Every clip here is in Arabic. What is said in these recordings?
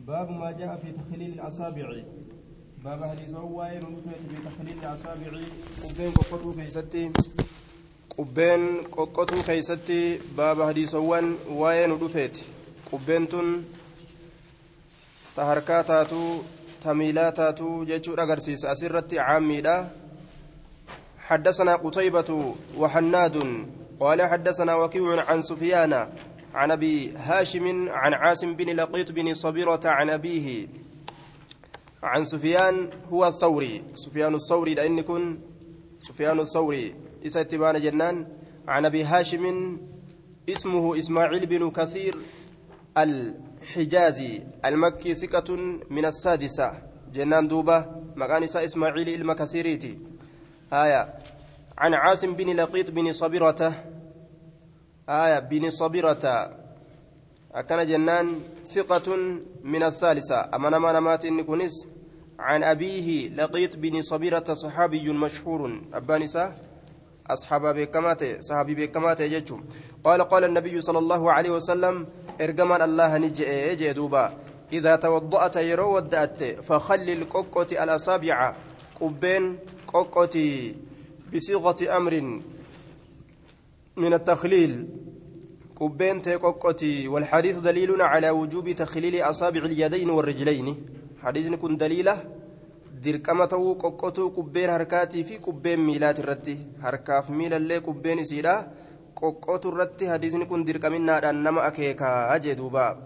باب ما جاء في تخليل الأصابع باب حديث هو نفيت في تخليل الأصابع قبين قطو كيستي باب حديث هو وين نفيت قبين تن تهركاتاتو تميلاتاتو جيتشو أغرسيس أسرتي عاميدا حدثنا قتيبة وحناد قال حدثنا وكيع عن سفيان عن أبي هاشم عن عاصم بن لقيط بن صبيرة عن أبيه عن سفيان هو الثوري سفيان الثوري لأن كن سفيان الثوري إساتبان جنان عن أبي هاشم اسمه إسماعيل بن كثير الحجازي المكي ثقة من السادسة جنان دوبة مكانسة إسماعيل المكثيريتي آية عن عاصم بن لقيط بن صبيرة بن صبيرة أكن جنان ثقة من الثالثة أما نمات نكونس عن أبيه لقيط بن صبيرة صحابي مشهور أبانسة أصحاب بكماته صحابي بكماته يجتم قال النبي صلى الله عليه وسلم إرجمان الله نجي دوبا إذا توضأت يرو ودأت فخلل قوقتي الأصابع قبين قوقتي بصيغة أمر من التخليل قبين تقوقتي والحديث دليل على وجوب تخليل أصابع اليدين والرجلين حديث يكون دليله دركمته قوقتو قبين حركاتي في قبين ميلات الرتي حركاف ميل اللي قبين سيدا قوقتو الرتي حديث يكون دركمنا أنما أكيكا أجدوبا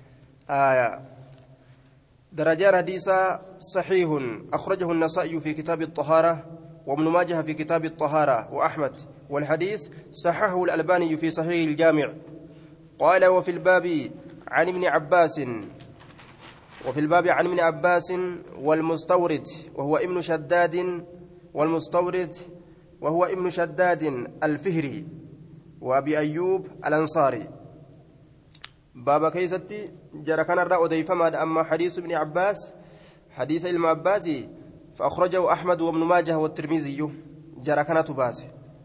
درجان حديثا صحيح أخرجه النسائي في كتاب الطهارة وابن ماجه في كتاب الطهارة وأحمد والحديث صححه الألباني في صحيح الجامع قال وفي الباب عن ابن عباس والمستورد وهو ابن شداد والمستورد وهو ابن شداد الفهري وأبي أيوب الأنصاري بابا كيستي جرى كان الرأي فما أما حديث ابن عباس حديث المعباسي فأخرجه أحمد وابن ماجه والترمذي جرى كانت باسه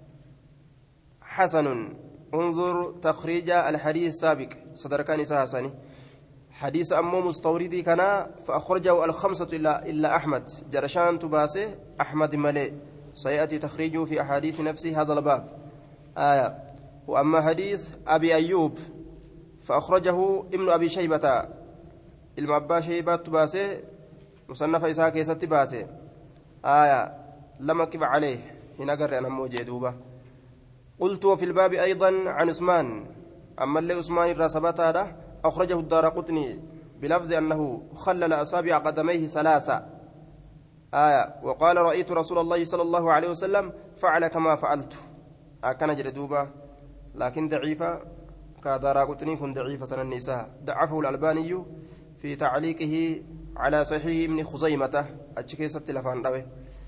حسن انظر تخريج الحديث السابق صدر كان حسني حديث أمو مستوردي كان فأخرجه الخمسة إلا أحمد جرشان تباسه أحمد ملئ سيأتي تخريجه في أحاديث نفسه هذا الباب وأما حديث أبي أيوب فأخرجه ابن أبي شيبة المعبا شيبة تباسه مصنف إسحاق يسات باسه لما كب عليه هنا قرأ أنا موجودوبة قلت وفي الباب أيضا عن عثمان أما اللي عثمان الراسبات هذا أخرجه الدارقطني بلفظ أنه خلل أصابع قدميه ثلاثة وقال رأيت رسول الله صلى الله عليه وسلم فعل كما فعلت كان جلدوبة لكن ضعيفة كدارقطني كن ضعيفة سنة النساء ضعفه الألباني في تعليقه على صحيح ابن خزيمة أتشكي لفان روي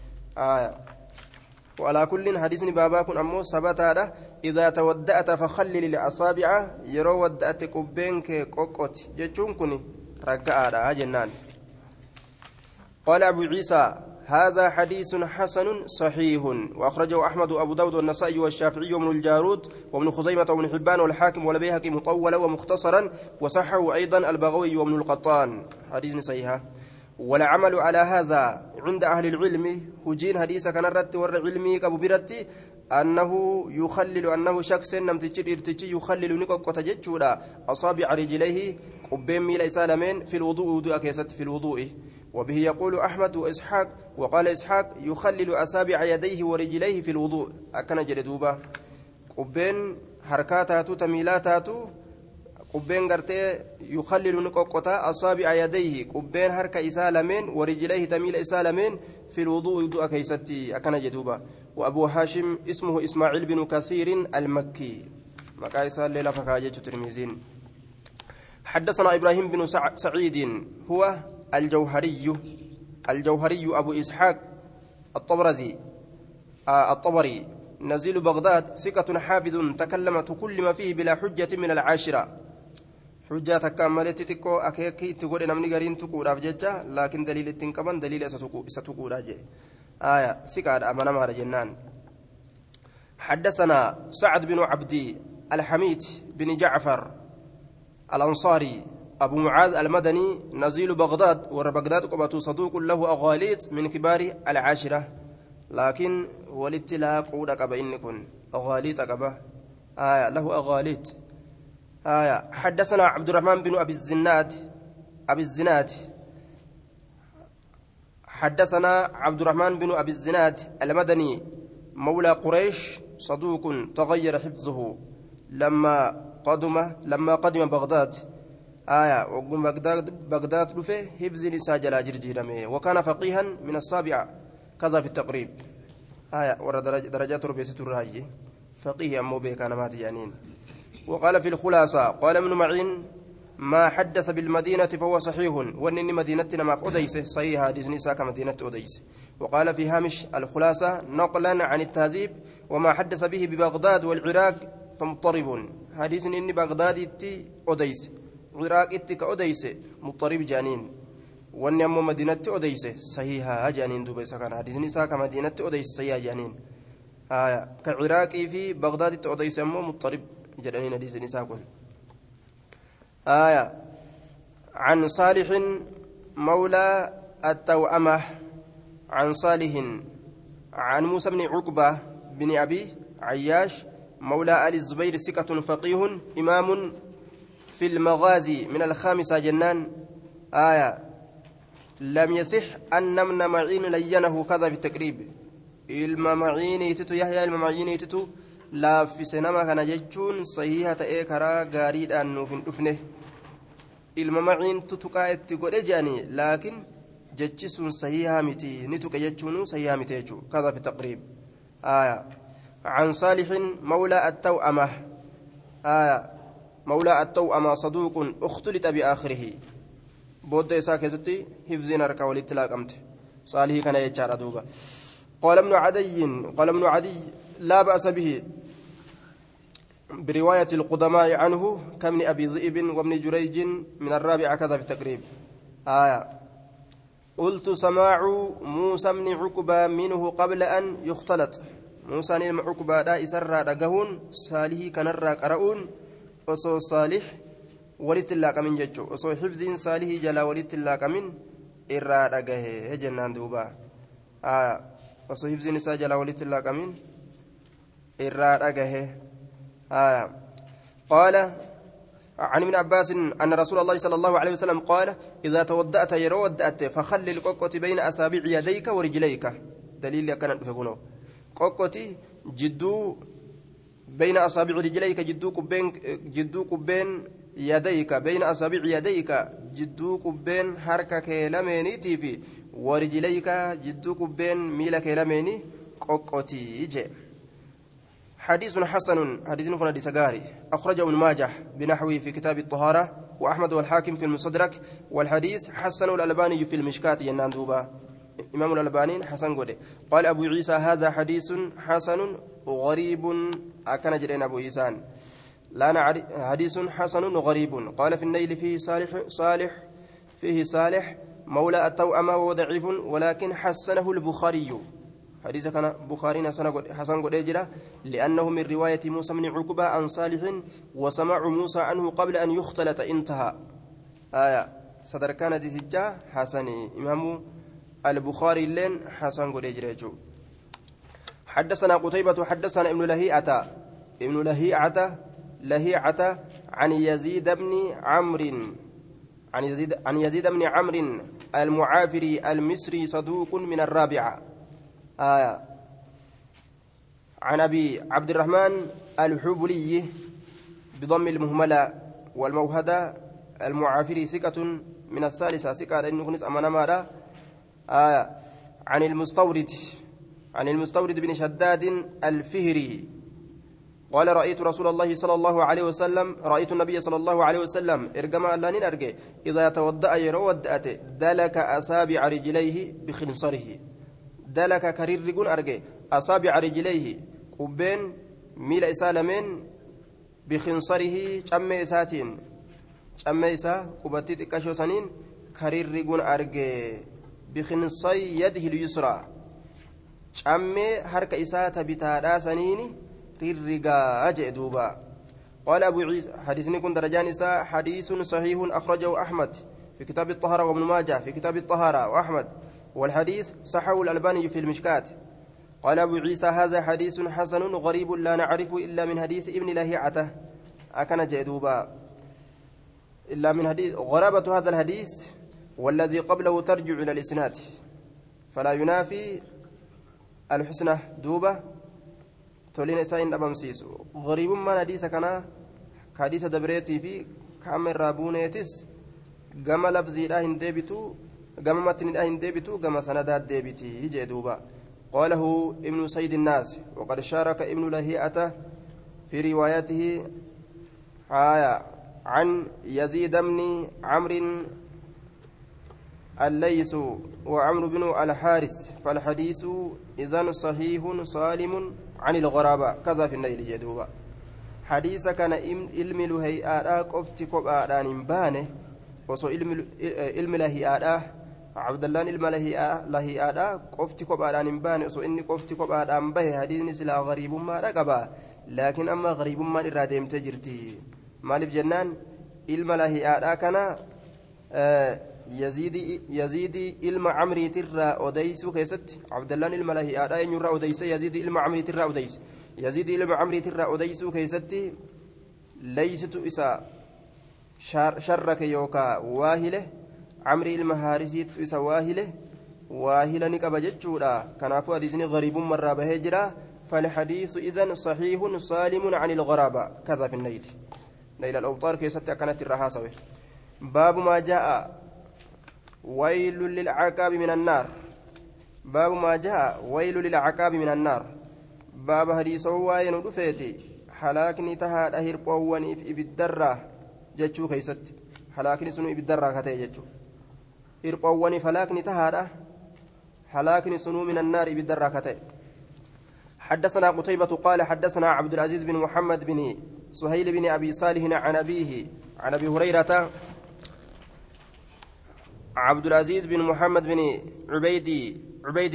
وعلى كل حديث باباكم أمو ثبت هذا إذا تودأت فخلل الأصابع يرو ودأت قبينك قوقت جتشونكني رقاء جنان قال أبو عيسى هذا حديث حسن صحيح وأخرجه أحمد وأبو داود والنسائي والشافعي وابن الجارود وابن خزيمة وابن حبان والحاكم والبيهقي مطولا ومختصرا وصحه أيضا البغوي وابن القطان حديث صحيح والعمل على هذا عند أهل العلم هجين حديث كان الرت والعلمي كابو برتي أنه يخلل أنه شخص نم تجي يخلل نقق وتججولا أصابع رجليه قبين ميل سالمين في الوضوء وضوء كيست في الوضوء وبه يقول أحمد وإسحاق وقال إسحاق يخلل أصابع يديه ورجليه في الوضوء أكن جلدوبا قبين حركاتاتو تميلاتاتو قبين غرتي يخلل نقوقتا أصابع يديه قبين حركة إسالمين ورجليه تميل إسالمين في الوضوء وضوء كيستي أكن جدوبا وأبو هاشم اسمه إسماعيل بن كثير المكي مكا إسال ليلة فكاجة ترمزين حدثنا إبراهيم بن سعيد هو الجوهري أبو إسحاق الطبري نزيل بغداد ثقة حافظ تكلم فيه بلا حجة من العاشرة حجة تكملت تكو أكيكي تقول نمني قرين تقول أفججة لكن دليل التنكبان دليل ستقول أجي ثقة أمانا مهر جنان حدثنا سعد بن عبد الحميد بن جعفر الأنصاري أبو معاذ المدني نزيل بغداد ور بغداد قبة صدوق له أغاليط من كبار العاشرة لكن ولتلاق ودك بإن كن أغاليط قبة له أغاليط حدثنا عبد الرحمن بن أبي الزناد حدثنا عبد الرحمن بن أبي الزناد المدني مولى قريش صدوق تغير حفظه لما قدم بغداد وقم بغداد رفه حفظ نساء جلا جرجيرمه وكان فقيها من السابعة كذا في التقريب ورد درجات ربيسة الرهي فقيه أمو به كان مات جانين وقال في الخلاصة قال ابن معين ما حدث بالمدينة فهو صحيح وأن مدينتنا ما في أديس صحيح حديث نساء كمدينة أديس وقال في هامش الخلاصة نقلا عن التهذيب وما حدث به ببغداد والعراق فمضطرب حديث إن بغداد أديس عراق كأديس مضطرب جانين وأن أمو مدينة أديس صحيحة جانين دوبيس كان حديث نساء كمدينة أديس صحيحة جانين كعراق في بغداد أديس أمو مضطرب جانين حديث نساء كن عن صالح مولى التوأمة عن صالح عن موسى بن عقبة بن أبي عياش مولى آل الزبير ثقة فقيه إمام في المغازي من الخامسة جنان لم يصح أن ابن معين لينه كذا في التقريب المعين يتتو يحيى المعين يتتو لا في سينما كان جتون صحيحة إيكرا غاريد أنه في الأفنه المعين تتوكا اتقول جاني لكن جتشون صحيحة متي نتوكا جتشون صحيحة متي كذا في التقريب عن صالح مولى التوأمة مولى التوأمة صدوق اختلط بآخره بود إساء كزتي حفظين أركا والإطلاق أمته صالح كان يجار دوبا قال ابن عدي لا بأس به برواية القدماء عنه كمن أبي ذئب وابن جريج من الرابعة كذا في التقريب قلت سماع موسى بن عقبة منه قبل أن يختلط موسى بن عقبة دا إسرى دقهون صالح كان الرقرؤون وصو صالح ولت الله من ججو وصو حفظ صالح جلا ولت الله من إرى دقه جنان دوبا وصو حفظ نساء جلا ولت الله من إرى دقه قال عن ابن عباس أن رسول الله صلى الله عليه وسلم قال إذا تودأت يرودأت فخلل قوقتي بين أصابع يديك ورجليك دليل كان فيقولوا قوقتي جدو بين أصابع رجليك جدو كبين يديك بين أصابع يديك جدو كبين حركك لميني تيفي ورجليك جدو كبين ميلك لميني قوقتي يجي حديث حسن حديث كنا دسغاري أخرجه ابن ماجه بنحوه في كتاب الطهارة وأحمد والحاكم في المصدرك والحديث حسن الألباني في المشكات ينان دوبا إمام الألباني حسن قده قال أبو عيسى هذا حديث حسن غريب أكن جرين أبو عيسى لا حديث حسن غريب قال في النيل فيه صالح مولى التوأمة وضعيف ولكن حسنه البخاري حديث كان بخاري حسن قد يجرى لأنه من رواية موسى بن عقبة عن صالح وسمع موسى عنه قبل أن يختلط انتهى صدر كانت سجا حسن إمام البخاري لين حسن قد يجرى حدثنا قتيبة حدثنا ابن لهيعة عن يزيد بن عمرو المعافري المصري صدوق من الرابعة عن أبي عبد الرحمن الحبلي بضم المهملة والموهدة المعافري ثقة من الثالثة ثقة لأنه كنس أمانا ماذا عن المستورد بن شداد الفهري قال رأيت رسول الله صلى الله عليه وسلم رأيت النبي صلى الله عليه وسلم إرجما اللانين أرجع إذا توضأ يرودأت دلك أصابع رجليه بخنصره دلك كريرجون أرجع أصابع رجليه قبين ميل إسالمين بخنصره شمي ساتين شمي إسا قبتي تكشو سنين كريرجون أرجع بخنصي يده اليسرى شمي حركة إسا تبتادا سنيني rirrigaa jee duuba قال أبو عيسى حديثني كن درجان إساء حديث صحيح أخرجه أحمد في كتاب الطهارة وابن ماجه في كتاب الطهارة وأحمد والحديث صححه الألباني في المشكات قال أبو عيسى هذا حديث حسن غريب لا نعرفه إلا من حديث ابن لهيعة أكن جدوبا إلا من حديث غرابة هذا الحديث والذي قبله ترجع إلى الإسناد فلا ينافي الحسنى دوبة تولين إسائن أبمسيس غريب ما حديث كان حديث دبريتي في كامل رابونيتس gama labziidhaa hin deebitu gama matnidhaa hin deebitu gama sanadaa deebiti jee duuba قاله ابن سيد الناس وقد شارك ابن لهيئة في روايته عن يزيد بن عمرو الليث وعمرو بن الحارث فالحديث إذن صحيح سالم عن الغرابة كذا في النيل جدوبا حديث كان علم لهيئة قفت قبآدان بانه وصو علم لهيئة عبد الله علم لهيئة قفت قبآدان بانه وصو إني قفت قبآدان به حديث سلا غريب ما رقبا لكن أما غريب ما إرادهم تجرتي مالف جنان علم لهيئة كان يزيد علم عمري ترى أوديس كيست عبد الله علم لهيئة ينرى أوديس يزيد علم عمري ترى أوديس يزيد علم عمري ترى أوديس كيست ليست إساء شرك يوكا واهله عمري المهارسيت إساء واهله نكب جتشورا كان فؤاد إذن غريب مرة بهجرة فالحديث إذن صحيح سالم عن الغرابة كذا في النيل نيل الأوطار كيست كانت الرهاسة باب ما جاء ويل للعقاب من النار باب ما جاء ويل للعقاب من النار باب حديث وين ودفيتي حلاكني تهاد أهير قواني في بالدرة جتشو كيست حلاكني سنو بالدرة كتي جتشو هير قواني فلاكني تهاد حلاكني سنو من النار بالدرة كتي حدثنا قتيبة قال حدثنا عبد العزيز بن محمد بن سهيل بن أبي صالح عن أبيه عن أبي هريرة عبد العزيز بن محمد بن عبيد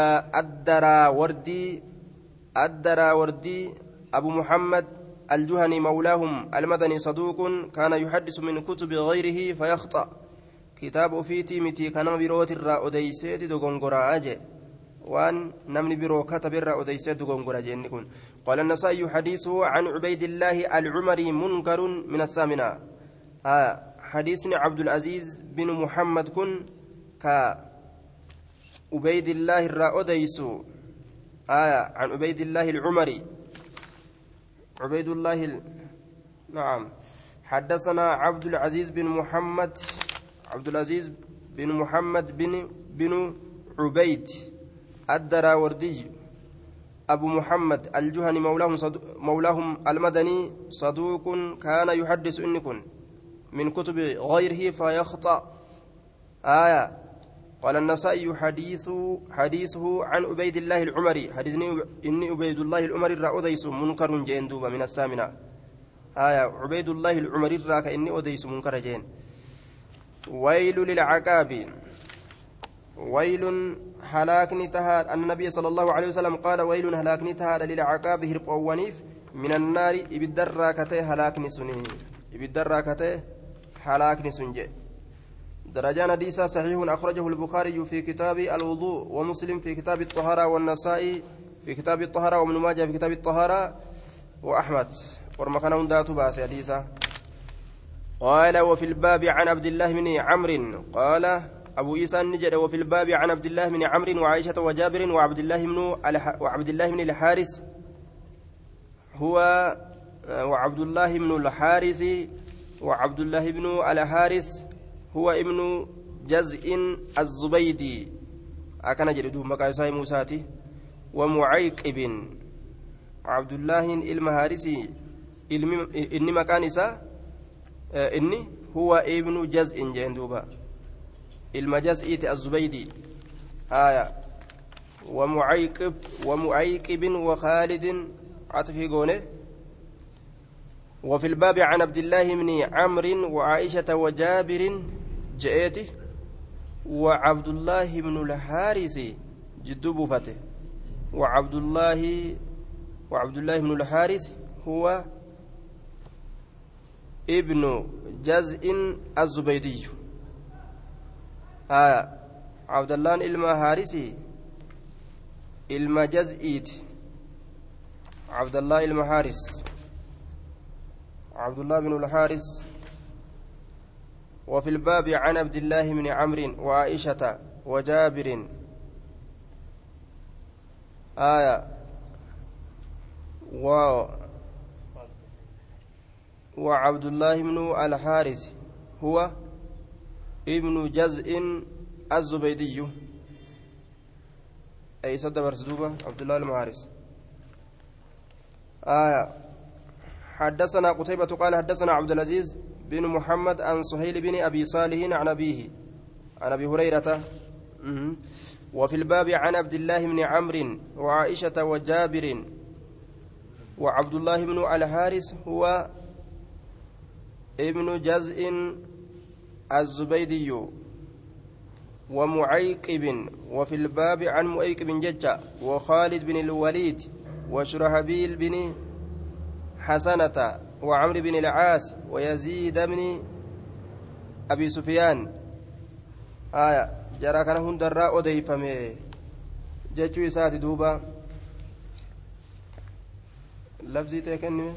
الدراوردي أبو محمد الجهني مولاهم المدني صدوق كان يحدث من كتب غيره فيخطأ كتاب فيتي متي كان بروت الرأوديسيت دغونغورا أجي وان نمني برو كتب الرأوديسيت دغونغورا جنكون قال النسائي حديثه عن عبيد الله العمري منكر من الثامنة حديثنا عبد العزيز بن محمد كن كعبيد الله الرأوديس عن عبيد الله العمري عبيد الله نعم حدثنا عبد العزيز بن محمد بن عبيد الدراوردي أبو محمد الجهني مولاهم المدني صدوق كان يحدث إنكن من كتب غيره فيخطأ قال النسائي حديثه عن عبيد الله العمري حديثني إني عبيد الله العمري الرأوديس منكر جين دوبا من الثامنة عبيد الله العمري الراك إني أديس منكر جين ويل للعقاب ويل هلاكني تهاد أن النبي صلى الله عليه وسلم قال ويل هلاكني تهاد للعقاب هرب ونيف من النار إبدراكته هلاكني سني إبدراكته هلاكني سنجي درجان حديثا صحيح أخرجه البخاري في كتاب الوضوء ومسلم في كتاب الطهارة والنسائي في كتاب الطهارة وابن ماجه في كتاب الطهارة وأحمد ورمكان هندات باس حديثا قال وفي الباب عن عبد الله بن عمرو قال أبو عيسى النجد وفي الباب عن عبد الله بن عمرو وعائشة وجابر وعبد الله بن الحارث هو وعبد الله بن الحارث وعبد الله بن الحارث هو ابن جزء الزبيدي أكن جلدو مكايساي موساتي ومعيقب عبد الله المهارسي إني مكانسا إني هو ابن جزء جندوبا المجزئ الزبيدي ومعيقب وخالد عطفي قونه وفي الباب عن عبد الله بن عمرو وعائشة وجابر جئته وعبد الله بن الحارث جدوب فتح وعبد الله بن الحارث هو ابن جزء الزبيدي عبد الله المهارسي المجزئيت عبد الله المحارس عبد الله بن الحارس. وفي الباب عن عبد الله بن عمرو وعائشة وجابر وعبد الله بن الحارث هو ابن جزء الزبيدي أي صد برسدوبة عبد الله المحارث. حدثنا قتيبة قال حدثنا عبد العزيز بن محمد عن سهيل بن أبي صالح عن أبيه عن أبي هريرة. وفي الباب عن عبد الله بن عمرو وعائشة وجابر. وعبد الله بن الحارث هو ابن جزء الزبيدي ومعيقب. وفي الباب عن معيقب ججة وخالد بن الوليد وشرحبيل بن حسنة وعمرو بن العاص ويزيد بن أبي سفيان. جرى كان هندراء أديفمه جتشو يساتي دوبا لفظي تكنمه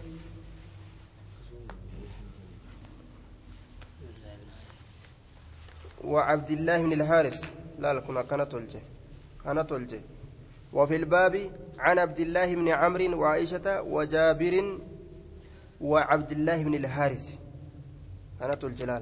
وعبد الله بن الحارث لا لكنا كانت تلجه. وفي الباب عن عبد الله بن عمرو وعائشة وجابر وعبد الله بن الحارث كانت الجلال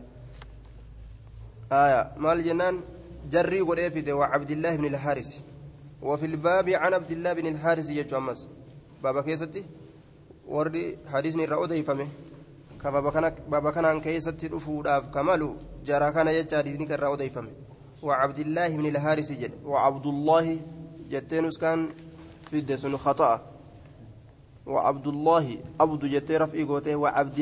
مال جنان جري قريفده وعبد الله بن الحارث. وفي الباب عن عبد الله بن الحارث يجو أمس بابا كيستي وردي حديثني رأوده يفهمه كبابا كان كيستي رفوداف كمالو جرى كان يجا حديثني كرأوده يفهمه وعبد الله بن الحارث جد وعبد الله جتينوس كان في الدسن خطأ وعبد الله عبد جتي رفعي قوته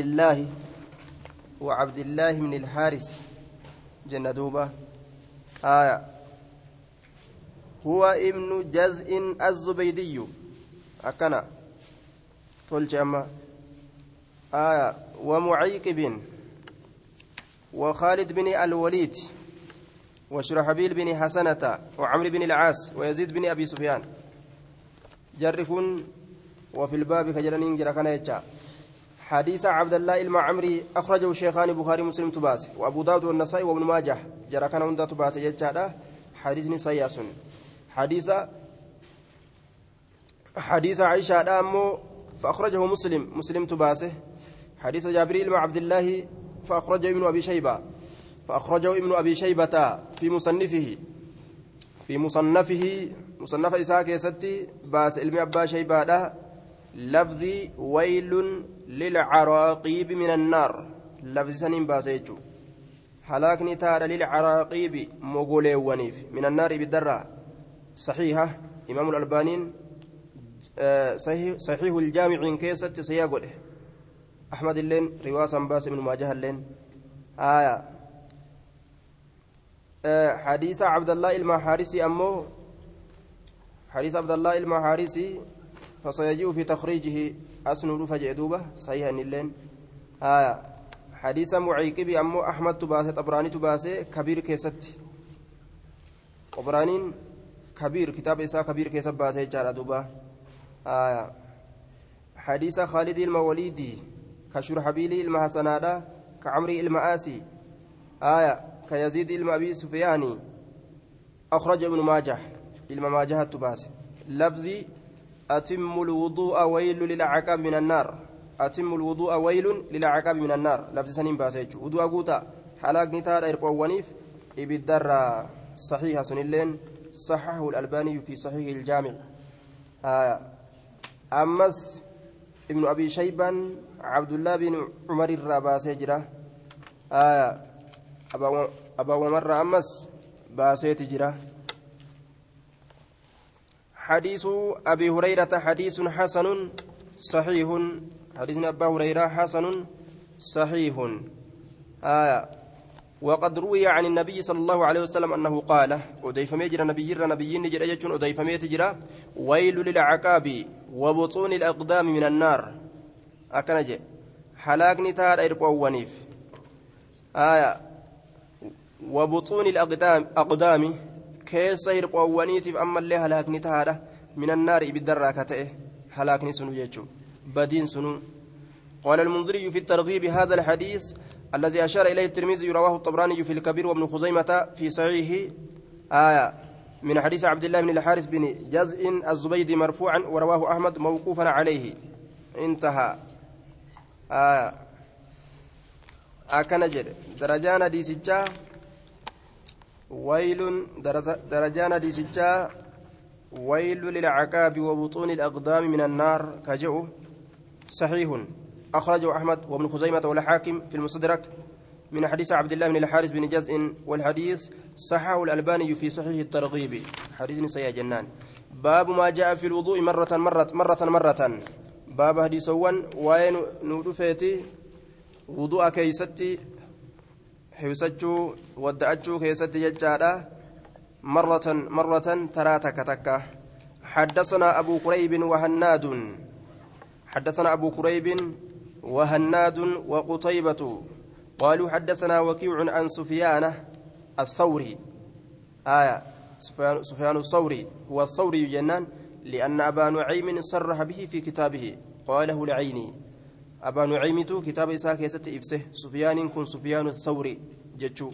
وعبد الله من الحارث جنة دوبة هو ابن جزء الزبيدي أكنا تلج أما ومعيقب وخالد بن الوليد وشرحبيل بن حسنة وعمرو بن العاص ويزيد بن أبي سفيان جركن. وفي الباب كجرانين جركنا يجا حديث عبد الله المعمري أخرجه الشيخان البخاري مسلم تباس وأبو داود والنسائي وابن ماجه جركنا هندا تباس يجا حديث سياس. حديث عائشة دامو فأخرجه مسلم تباسه. حديث جابر مع عبد الله فأخرجه ابن أبي شيبة في مصنف إسحاق يستي باس علم أبا شيبة لفظي ويل للعراقيب من النار لفظ سنين باسيجو هلاكني تار للعراقيب مغولي ونيف من النار بالدرة صحيحة إمام الألبانين صحيح الجامع كيست سيقوله أحمد اللين رواسا باس من مواجهة اللين حديث عبد الله المحارسي أمه حديث عبد الله المحارسي فسيجيء في تخريجه أسنود فجدوبة صحيح اللين حديث معيقب أمه أحمد تباسي طبراني تباسي كبير كيست طبرانين كبير كتاب إساء كبير كيست باسي جارة دوبة حديث خالد الموليدي كشرحبيل المحسنادة كعمري المآسي كيزيد أبي سفياني أخرج ابن ماجه المماجهة تباسي لفظي أتم الوضوء ويل للعقاب من النار أتم الوضوء ويل للعقاب من النار لفظ سنين باسيج وضوء قوتا حلاق نتار إرقوا ونيف إبدر صحيح سنلين صححه الألباني في صحيح الجامع أمس ابن أبي شيبان عبد الله بن عمر الراباسيجرة أبا ومر أمس باسيتجرة. حديث أبي هريرة حديث حسن صحيح حديث أبا هريرة حسن صحيح وقد روي عن النبي صلى الله عليه وسلم أنه قال أضيف ميجر نبي نجر أجل أضيف ميتجر ويل للعقاب وبطون الأقدام من النار أكنج halaakni taadha irqoowwaniif وبطون الأقدام كيس irqoowwaniitiif ammallee halaakni taadha من النار بالدرة كتئه هلاكني سنو يجو بدين سنو قال المنذري في الترغيب هذا الحديث الذي أشار إليه الترمذي رواه الطبراني في الكبير وابن خزيمة في صحيحه من حديث عبد الله بن الحارث بن جزء الزبيدي مرفوعا ورواه أحمد موقوفا عليه انتهى أكنجر درجان ديسجا ويل درجان ديسجا ويل للعقاب وبطون الأقدام من النار كجو صحيح أخرجه أحمد وابن خزيمة والحاكم في المستدرك من حديث عبد الله بن الحارث بن جزء والحديث صححه الألباني في صحيح الترغيب حديث سيا جنان باب ما جاء في الوضوء مرة باب حديث وين نودفيتي وضوء كيستي حيوسجو ودأجو كيستي ججالا مرة ترى تكتك حدثنا أبو كريب وهناد وقتيبة قالوا حدثنا وكيع عن سفيان الثوري سفيان الثوري هو الثوري جنان لأن أبا نعيم صرح به في كتابه قاله العيني أبا نعيم كتاب إساك يست إفسه سفيان كن سفيان الثوري جتشو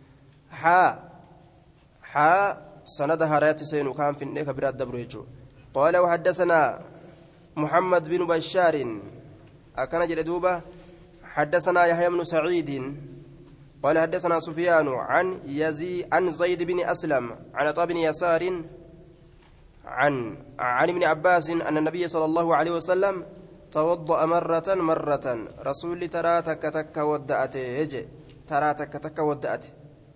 سند هرات سين وكان في النيك براد دبريجو قال وحدثنا محمد بن بشار أكن جلدوبة حدثنا يحيى بن سعيد قال حدثنا سفيان عن زيد بن أسلم عن عطاء بن يسار عن ابن عباس أن النبي صلى الله عليه وسلم توضأ مرة رسول ترى تك ودأته يجي ترى تك ودأته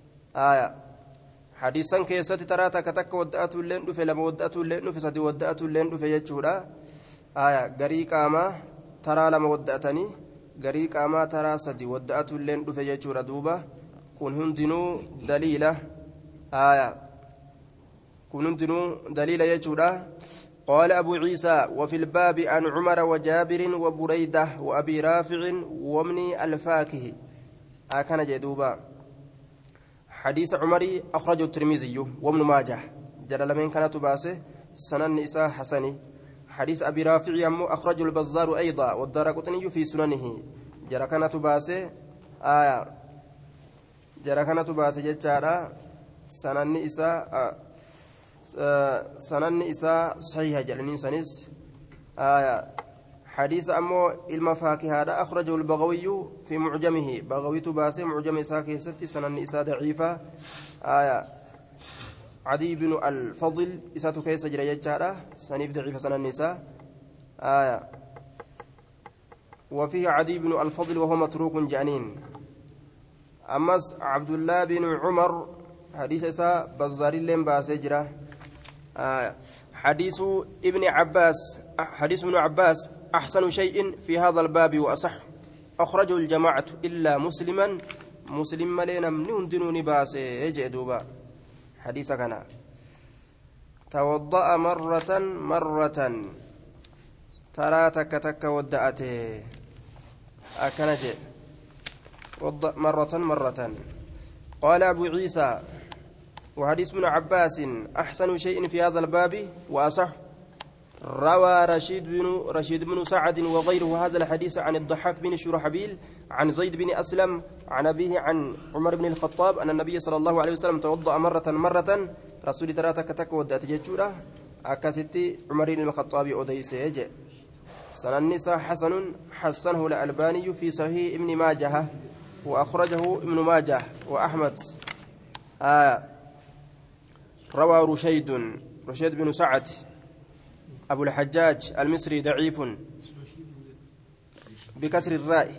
حديثا كيست ترى تك ودأته لين دفع لما ودأته لين دفع سدي ودأته لين دفع يجورا غريق أما ترى لما ودأتني غريق أما ترى سدي ودأته لين دفع يجورا دوبا كن هندنو دليلة كن هندنو دليلة يجورا قال أبو عيسى وفي الباب عن عمر وجابر وبريدة وأبي رافع ومن الفاكه أكن جدوبا حديث عمري أخرجه الترمذي وابن ماجه جلال من كانت باسه سنن نساء حسني حديث أبي رافع يمو أخرجه البزار أيضا والدارقطني في سننه جرى كانت باسه جرى كانت باسه جتارا سنن إساء صحيح جلنين سنس حديث أمو المفاكه هذا أخرجه البغوي في معجمه بغوي تباسي معجم إساء كيستي سنن إساء ضعيفة عدي بن الفضل إساء كيس جرى يجارة سنيف ضعيفة سنن إساء وفيه عدي بن الفضل وهو متروك جانين أمس عبد الله بن عمر حديث إساء بزاري لين باسي جرى حديث ابن عباس أحسن شيء في هذا الباب وأصح أخرجه الجماعة إلا مسلم لنا من دون باس يجي دوبا حديث كان توضأ مرة ترى تك ودأته أكنج وضأ مرة قال أبو عيسى وحديث ابن عباس أحسن شيء في هذا الباب وأصح روى رشيد بن سعد وغيره هذا الحديث عن الضحاك بن شرحبيل عن زيد بن أسلم عن أبيه عن عمر بن الخطاب أن النبي صلى الله عليه وسلم توضأ مرة رسول ترى تك ودأت جتورة أكستي عمر بن الخطاب أوديس يجي سننسى حسنه الألباني في صحيح ابن ماجه وأخرجه ابن ماجه وأحمد روى رشيد بن سعد أبو الحجاج المصري ضعيف بكسر الراء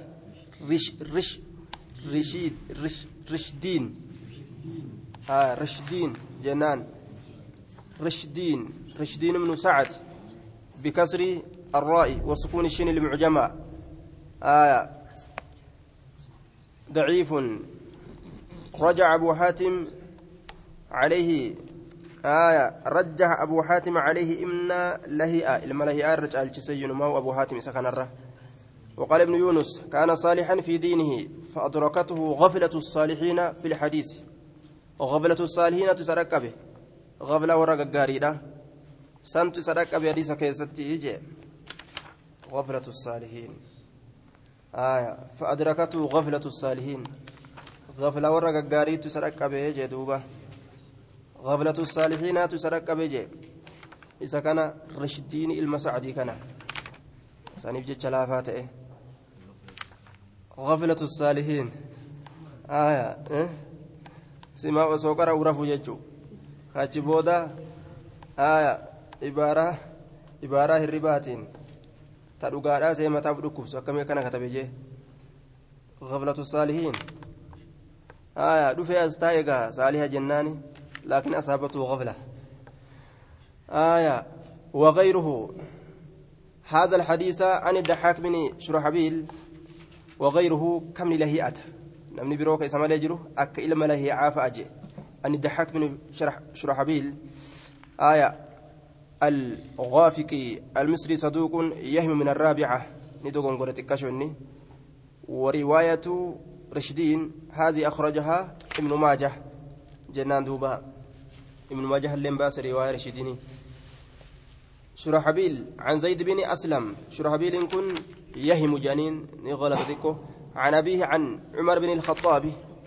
رشدين جنان رشدين بن سعد بكسر الراء وسكون الشين المعجمة ضعيف رجع أبو حاتم عليه رجح أبو حاتم عليه إمنا لهيئة الملهيئة رجع الجسيين ما هو أبو حاتم سكن الره وقال ابن يونس كان صالحا في دينه فأدركته غفلة الصالحين في الحديث غفلة الصالحين تسرق به غفلة ورق القاريدة سنت تسرق به حديث كيستي يجي غفلة الصالحين فأدركته غفلة الصالحين غفلة ورق القاري تسرق به يجي دوبة غفلة الصالحين تسرق به يجي إذا كان رشدين المسعدي كان سانيف جتش لافاته غفلة الصالحين سما وسوكر ورفو جتشو خاتش بودا عبارة الرباتين تدوغادا سيما تابدوكو سكمي كان كتبجي غفلة الصالحين دفع استايقا صالحة جناني لكن أصابته غفلة وغيره هذا الحديث عن الضحاك بن شرحبيل وغيره كم لهيئة نمني بروك اسمه لجرو أك إلما لهي عاف أجي عن الضحاك بن شرحبيل الغافقي المصري صدوق يهم من الرابعة ندوغن قرأت كشوني ورواية رشدين هذه أخرجها ابن ماجه جنان دوبا ابن ماجه اللي رواية رشديني شرحبيل عن زيد بن أسلم شرحبيل كن يهم جنين نغلط ذكو عن أبيه عن عمر بن الخطاب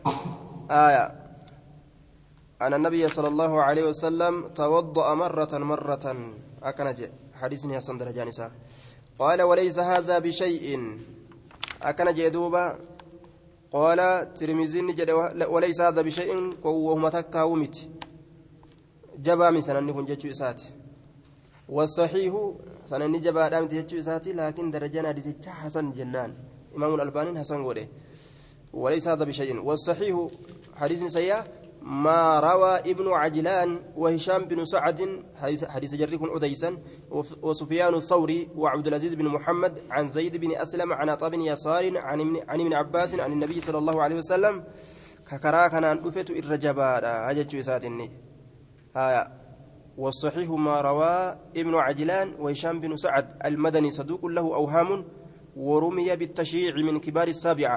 أن النبي صلى الله عليه وسلم توضأ مرة أكنج حديثني حسن درجانسا قال وليس هذا بشيء أكنج يدوبا قال ترمزين وليس هذا بشيء وهو تكاومت جبا من سنن كن جتشو إساتي والصحيح سنن جبا دامت جتشو إساتي لكن درجان حديث حسن جنان إمام الألباني حسن قوله وليس هذا بشيء والصحيح حديث سيئة ما روى ابن عجلان وهشام بن سعد حديث جريك أديسا وسفيان الثوري وعبد العزيز بن محمد عن زيد بن أسلم عن عطاء بن يسار عن ابن عباس عن النبي صلى الله عليه وسلم ككراكنا أن أفت الرجباء هجت وساتني والصحيح ما روى ابن عجلان وهشام بن سعد المدني صدوق له أوهام ورمي بالتشيع من كبار السابعة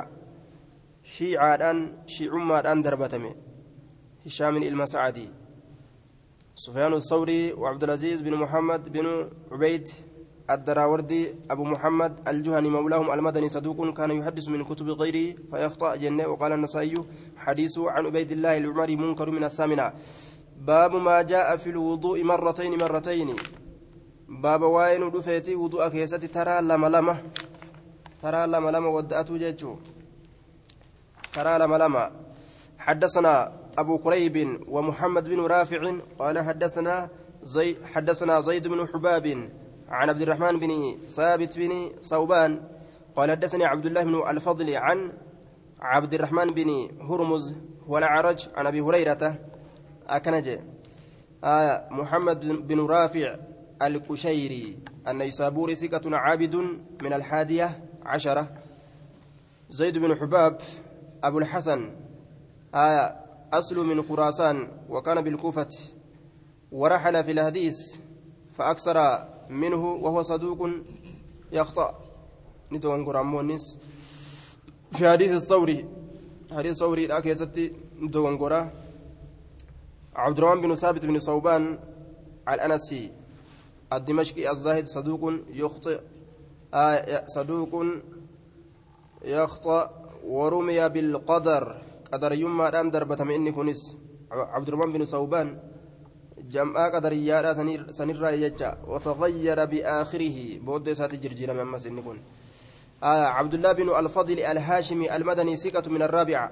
شيعان دربتمه هشام المسعدي سفيان الثوري وعبد العزيز بن محمد بن عبيد الدراوردي أبو محمد الجهني مولاهم المدني صدوق كان يحدث من كتب غيره فيخطأ جنة وقال النسائي حديث عن عبيد الله العمري منكر من الثامنة باب ما جاء في الوضوء مرتين باب واين دفيتي وضوء كيستي ترى لما ودأته جيتشو ترى لما حدثنا أبو قريب ومحمد بن رافع قال حدثنا زيد بن حباب عن عبد الرحمن بن ثابت بن ثوبان قال حدثني عبد الله بن الفضل عن عبد الرحمن بن هرمز والأعرج عن أبي هريرة أكنج محمد بن رافع الكشيري النيسابوري ثقة عابد من 11 زيد بن حباب أبو الحسن أصل من خراسان وكان بالكوفة ورحل في الحديث فأكثر منه وهو صدوق يخطأ نتوان قرامونس في حديث الثوري الأكي يستي نتوان قرا عبد الرحمن بن ثابت بن ثوبان الأنسي الدمشقي الزاهد صدوق يخطأ ورمي بالقدر قدر يما دان دربة إني كنس عبد الرحمن بن ثوبان جمع قدر يارا سنر يجا وتغير بآخره بود سات جرجير من مسن كن عبد الله بن الفضل الهاشمي المدني ثقة من الرابعة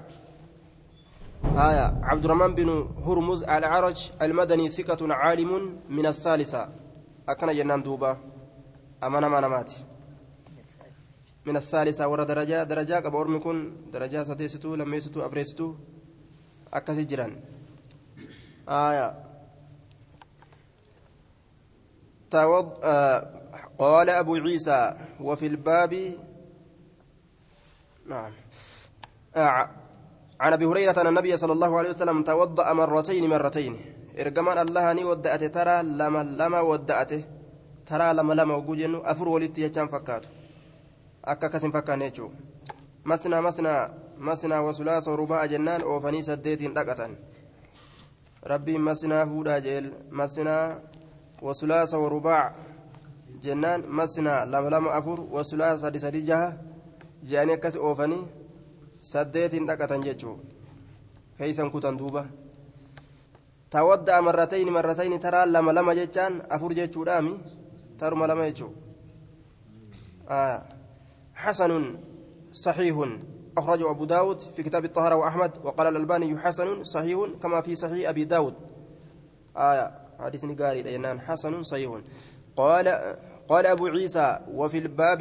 عبد الرحمن بن هرمز العرج المدني ثقة عالم من الثالثة أكن جنان دوبا أمانة ما نماتي من الثالثة ورا درجة كبار مكون درجة سديستو لميستو أبريستو أكاسي جيران قال أبو عيسى وفي الباب نعم عن أبي هريرة أن النبي صلى الله عليه وسلم توضأ مرتين إرجمان الله أني ودأته ترى لما ودأته ترى لما وجوجنو أفر ولدت يجان فكاته akka kasin fakkaanneechu masnaa wasulaasa warubaa'a jennaan oofanii saddeetiin dhaqatan rabbiin masnaa fuudhaa jeel masnaa wasulaasa warubaa'a jennaan masnaa lama lama afur wasulaasa sadi sadi jaha je'anii akkas oofanii saddeetiin dhaqatan jechuu keeysan kutan duuba tawadda'a marratayni taraa lama lama jechaan afur jechuudhaami taruma lama jechuu حسن صحيح أخرجه أبو داود في كتاب الطهارة وأحمد وقال الألباني حسن صحيح كما في صحيح أبي داود حديث قال لأنان حسن صحيح قال أبو عيسى وفي الباب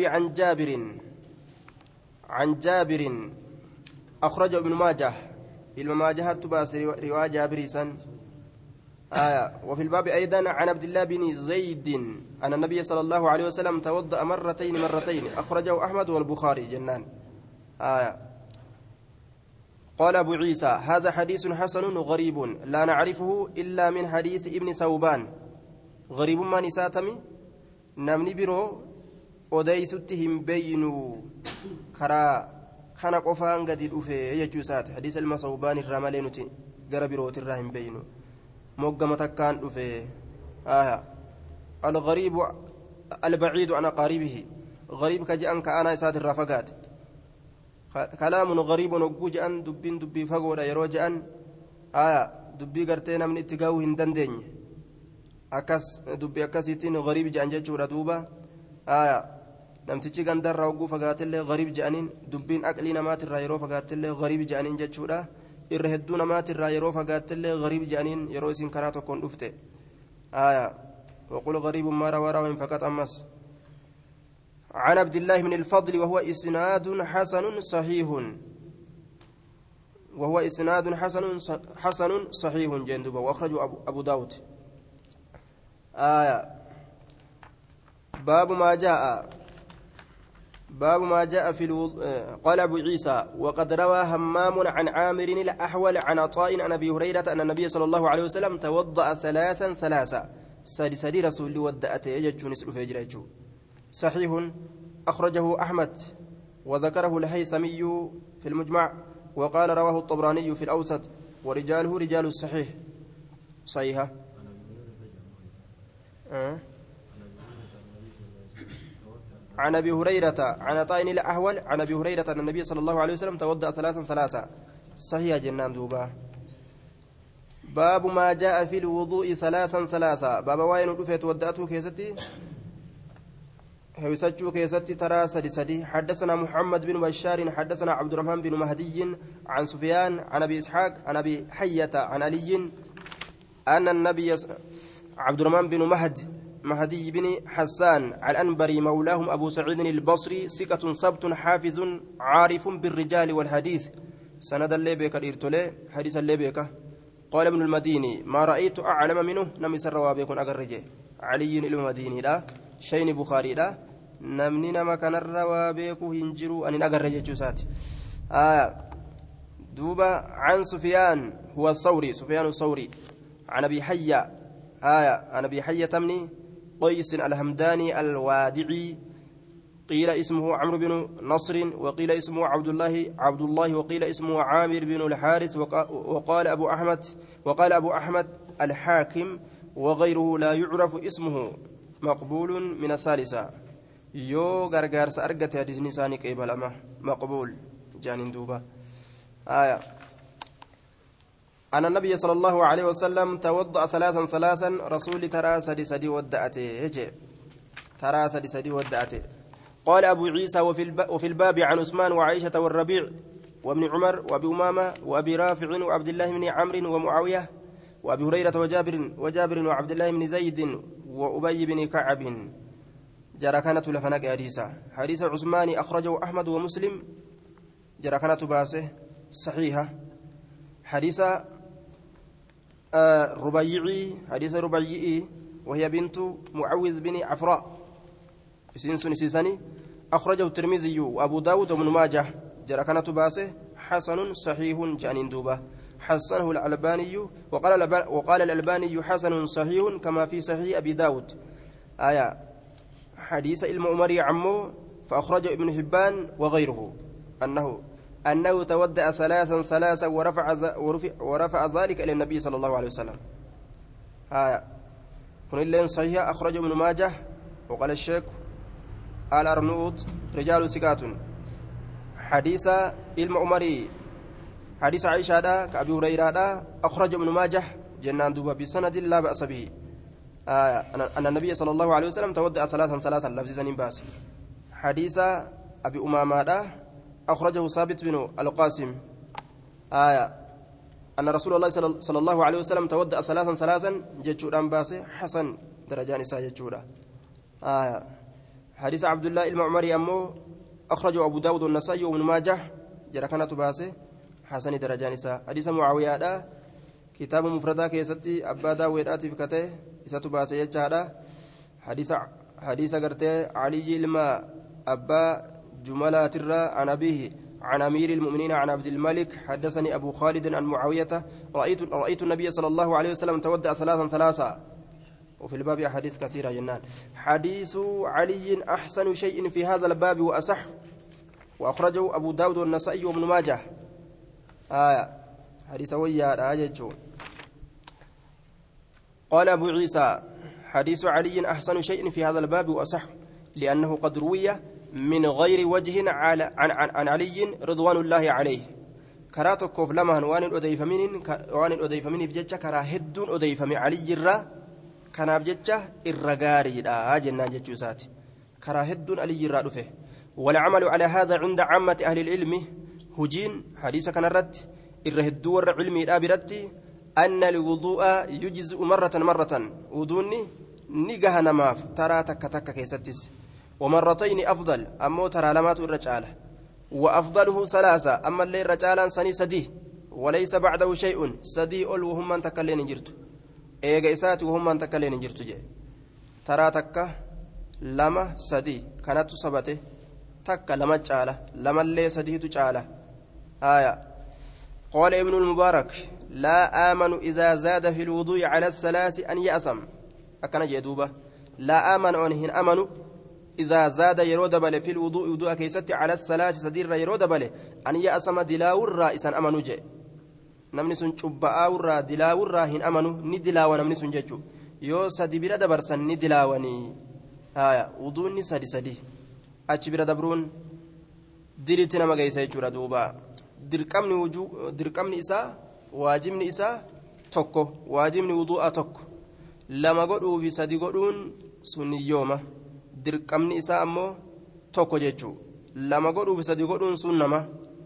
عن جابر أخرجه ابن ماجه المماجهة تباس رواية جابر سن وفي الباب أيضا عن عبد الله بن زيد أن النبي صلى الله عليه وسلم توضأ مرتين أخرجه أحمد والبخاري جنان قال أبو عيسى هذا حديث حسن غريب لا نعرفه إلا من حديث ابن ثوبان غريب ما نساتمي نمني برو أديستهم بينوا كرا كان قفان قد الأفي يجوسات حديث المصوبان الرمالين قرب الراهم بينوا موقمة كان أفي الغريب البعيد عن قريبه غريب كجأن كأنا سات الرفقات كلام غريب نقوج أن دبي فقولا يروج أن دبي قرتين من اتقاوه هندندين أكس دبي أكسيتين غريب جأن جاتشورا دوبا namtichi gandarraa hogguu fagaatillee gariib je'aniin dubbiin aqlii namaatirraa yeroo fagaattillee gariib je'aniin jechuudha irra hedduu namaatirraa yeroo fagaattillee gariib je'aniin yeroo isin karaa tokkoon dhufte وقل غريب ما روى راو فقط أمس عن عبد الله بن الفضل وهو إسناد حسن صحيح جندوبا وأخرجه أبو داود باب ما جاء في قال أبو عيسى وقد روى همام عن عامر الأحول عن عطاء عن أبي هريرة أن النبي صلى الله عليه وسلم توضأ ثلاثا سادي رسول ودأته يجون فجرجو صحيح أخرجه أحمد وذكره الهيثمي في المجمع وقال رواه الطبراني في الأوسط ورجاله رجال الصحيح صحيحة عن أبي هريرة عن عطاء الأحول عن أبي هريرة أن النبي صلى الله عليه وسلم توضأ ثلاثا صحيح جنان دوبا باب ما جاء في الوضوء ثلاثا باب واين رفيت ودأته كيستي هيسجو كيستي ترى سدي حدثنا محمد بن بشار حدثنا عبد الرحمن بن مهدي عن سفيان عن أبي إسحاق عن أبي حية عن علي أن النبي عبد الرحمن بن مهدي بن حسان الأنبري مولاهم أبو سعيد البصري ثقة صبت حافظ عارف بالرجال والحديث سند الليبيك الإرتولي حديث الليبيك قال ابن المديني ما رأيت أعلم منه نمي سر وابيكون أقرجي علي المديني لا شين بخاري لا نمني نما كان الروابيكو هنجرو أن أقرجي جسات دوبا عن سفيان هو الثوري سفيان الثوري عن أبي حية عن أبي حية تمني قيس الهمداني الوادعي قيل اسمه عمرو بن نصر وقيل اسمه عبد الله وقيل اسمه عامر بن الحارث وقال أبو أحمد الحاكم وغيره لا يعرف اسمه مقبول من الثالثة يو غرغر سأرقت هذه نساني قبل أما مقبول جانين دوبا أن النبي صلى الله عليه وسلم توضأ ثلاثا رسول ترى سدي ودأته ترى سدي ودأته قال أبو عيسى وفي الباب عن عثمان وعائشة والربيع وابن عمر وأبي أمامة وأبي رافع وعبد الله بن عمرو ومعاوية وأبي هريرة وجابر وعبد الله بن زيد وأبي بن كعب جرى كانت لفنك حديث عثمان أخرجه أحمد ومسلم جرى كانت باسه صحيحة حديث حديث ربيعي وهي بنت معوذ بن عفراء سنسني أخرجه الترمذي وأبو داود وابن ماجه جرى كانت باسه حسن صحيح جانين دوبة حسنه الألباني وقال الألباني حسن صحيح كما في صحيح أبي داود حديث المؤمر عمو فأخرج ابن حبان وغيره أنه تودأ ثلاثا ورفع ذلك إلى النبي صلى الله عليه وسلم. كن اللين صحيح أخرج ابن ماجه وقال الشيخ الأرنوط رجال سكات. حديث المؤمري حديث عائشة كأبي هريرة أخرج ابن ماجه جنان دوبا بسند لا بأس به. أن النبي صلى الله عليه وسلم تودأ ثلاثا لفظ سنين باس. حديث أبي أمامة أخرجه ثابت بن القاسم أن رسول الله صلى الله عليه وسلم تودأ ثلاثا جتشوران باس حسن درجان إساء جتشورا. حديث عبد الله المعمري أمه أخرجه أبو داود والنسائي وابن ماجه جرى كانت باس حسن درجان إساء. حديث معاوية كتاب مفردة كيستي أبا داود في كته إساء باس يجهد. حديث قرته علي لما أبا جملات الرا عن أبيه عن أمير المؤمنين عن عبد الملك حدثني أبو خالد عن معاوية رأيت النبي صلى الله عليه وسلم تودأ ثلاثا وفي الباب أحاديث كثيرة جنان. حديث علي أحسن شيء في هذا الباب وأصح وأخرجه أبو داود والنسائي وابن ماجه. حديث ويا قال أبو عيسى حديث علي أحسن شيء في هذا الباب وأصح لأنه قد روي من غير وجه عن علي رضوان الله عليه. كراتك لمن وان الأديف من بجتة كرا هدون أديف من علي الرا كان بجتة الرجاري لا جنان جتوسات كرا هدون علي الرا رفه. والعمل على هذا عند عامة أهل العلم هجين حديث كان الرد الرهدور علمي لا برد أن الوضوء يجزء مرة وضوني نجاه نماف ترى تك كيستس ومرتين أفضل أمو ترى لمات الرجالة وأفضله ثلاثة أما اللي رجالا سني سدي وليس بعده شيء سدي أول وهم من تكلين جرت إيجا إسات وهم من تكلين جرت جي ترى تك لما سدي كانت سبته تك لما جالة لما اللي سدي تجالة. قال ابن المبارك لا آمن إذا زاد في الوضوء على الثلاث أن يأسم أكن جدوبة لا آمن أنهن أمنوا إذا زاد يرود بله في الوضوء وضوء كيست على الثلاث سدير يرود بله أن يأسم دلاو الرئيس أمنوا جاء نمني سن شباء الرا دلاو الراهن أمنوا ندلاو نمني سن جاء يو سدي بلا دبرسن ندلاوني وضوء سدي أتش بلا دبرون دلتنا ما جيسي جورا دوبا دركمني إسا واجبني إسا tokko waajibni wudu'a tokko lama godhuu fi sadi godhuun sunni yooma dirqamni isaa ammoo tokko jechuu lama godhuu fi sadi godhuun sun nama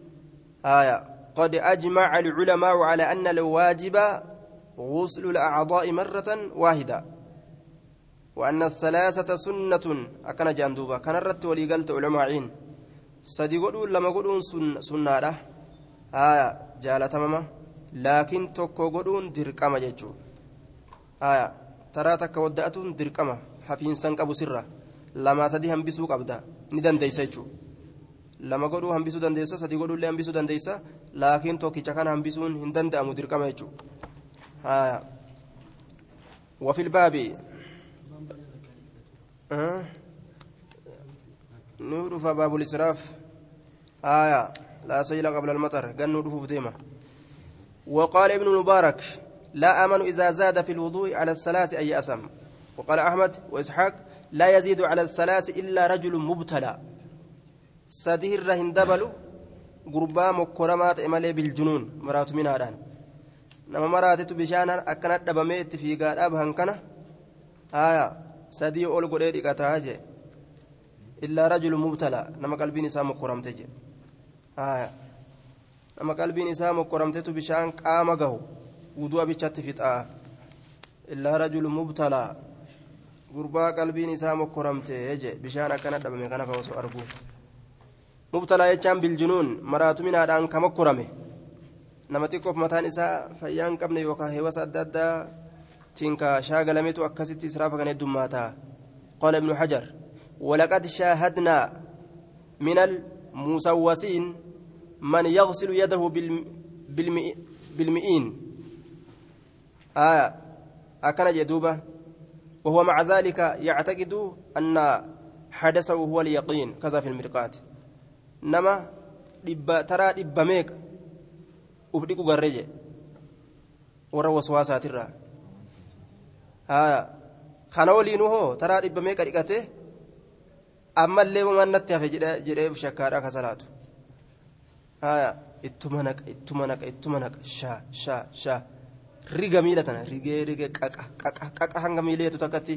قد أجمع العلماء على أن الواجب غسل الأعضاء مرة واحدة وأن الثلاثة سنة أكن جاندوبا كان الرت ولي قلت علماء سدي قدون لما قدون سنة جالة تماما لكن توكو قدون درقما جيتشو ترى تك ودأتون درقما حفين سنك أبو سرة لما سدي هم بسوق أبدا ندن ديسيتشو لما قدو هم بسو دنديسا سدي قدو اللي هم بسو دنديسا لكن توكي كان هم بسون هندن دأمو درقما جيتشو وفي الباب نور باب الإسراف لا سيل قبل المطر قال نور ديما. وقال ابن المبارك لا آمن إذا زاد في الوضوء على الثلاث أي أسم. وقال أحمد وإسحاق لا يزيد على الثلاث إلا رجل مبتلى سدير هندبل قربا مكرمات إمالي بالجنون مرات من هذا نما مرات بشانا أكنت دبميت في قال أبهن كنا سدي أول قريد كتاجي إلا رجل مبتلى نما قلبي نسام مكرمتجي nama qalbiin isaa mokkoramtetu bishaan qaama gahu wuduu abichatti fixaa illaa rajulu mubtalaa gurbaa qalbiin isaa mokkoramte je bishaan akkana dhabame kana fa osoo argu mubtalaa jechaan biljunuun maraatu minaadhaan ka mokkorame nama xiqqoof mataan isaa fayyaan qabne yookaan heewasa adda addaa tinka shaagalametu akkasitti israafa kan heddummaata qaala ibnu hajar walaqad shaahadnaa min almusawwasiin من يغسل يده بالمئين أكن جدوبة وهو مع ذلك يعتقد أن حدثه هو اليقين كذا في المرقات نما ترى دبميك ufdhiqu garree jee warra waswaasaatirraa kana waliinuu hoo taraa dhibbamee qadhiqate ammallee waan natti hafe jedhee shakkaadhaa ka salaatu ittuma naqa shaa riga miila tana rigee qaqa hanga miileetu takkatti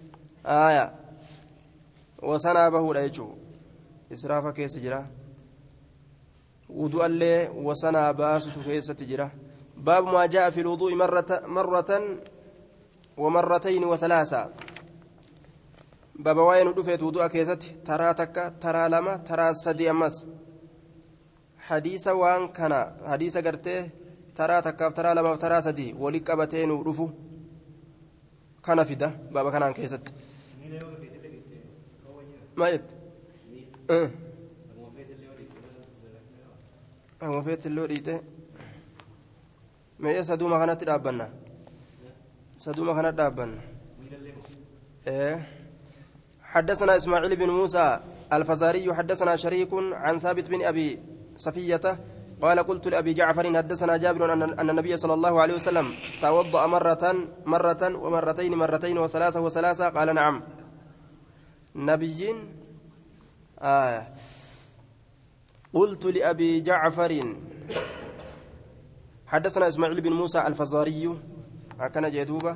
wasanaa bahuudha jechuun israafa keessa jira wudu'a illee wasanaa baasutu keessatti jira baabu maa jaa'a fi lwuduu'i marratan ومرتين وثلاثة بابا وين دفيت وضوء كيست ترى تكا ترى لما ترى سدي أمس حديث وان كان حديث قرته ترى تكا ترى لما ترى سدي ولك أبتين ورفو كان في ده بابا كان كيست ما يد وفيت اللوريته ما يسدو ما كانت رابنا سدوما كانت دابا حدثنا إسماعيل بن موسى الفزاري حدثنا شريك عن ثابت بن أبي صفية قال قلت لأبي جعفر حدثنا جابر أن النبي صلى الله عليه وسلم توضأ مرة ومرتين وثلاثة قال نعم نبيين قلت لأبي جعفر حدثنا إسماعيل بن موسى الفزاري أكن جدوبة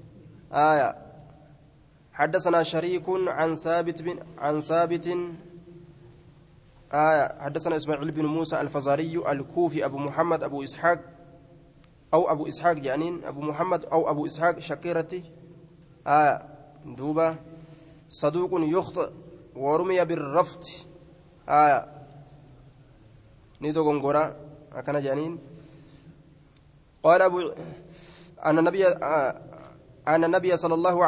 حدثنا شريك عن ثابت حدثنا إسماعيل بن موسى الفزاري الكوفي أبو محمد أبو إسحاق يعني أبو محمد أو أبو إسحاق شكيرتي دوبة صدوق يخطئ ورمي بالرفض نيدو غنغورا أكن جانين قال أن النبي صلى الله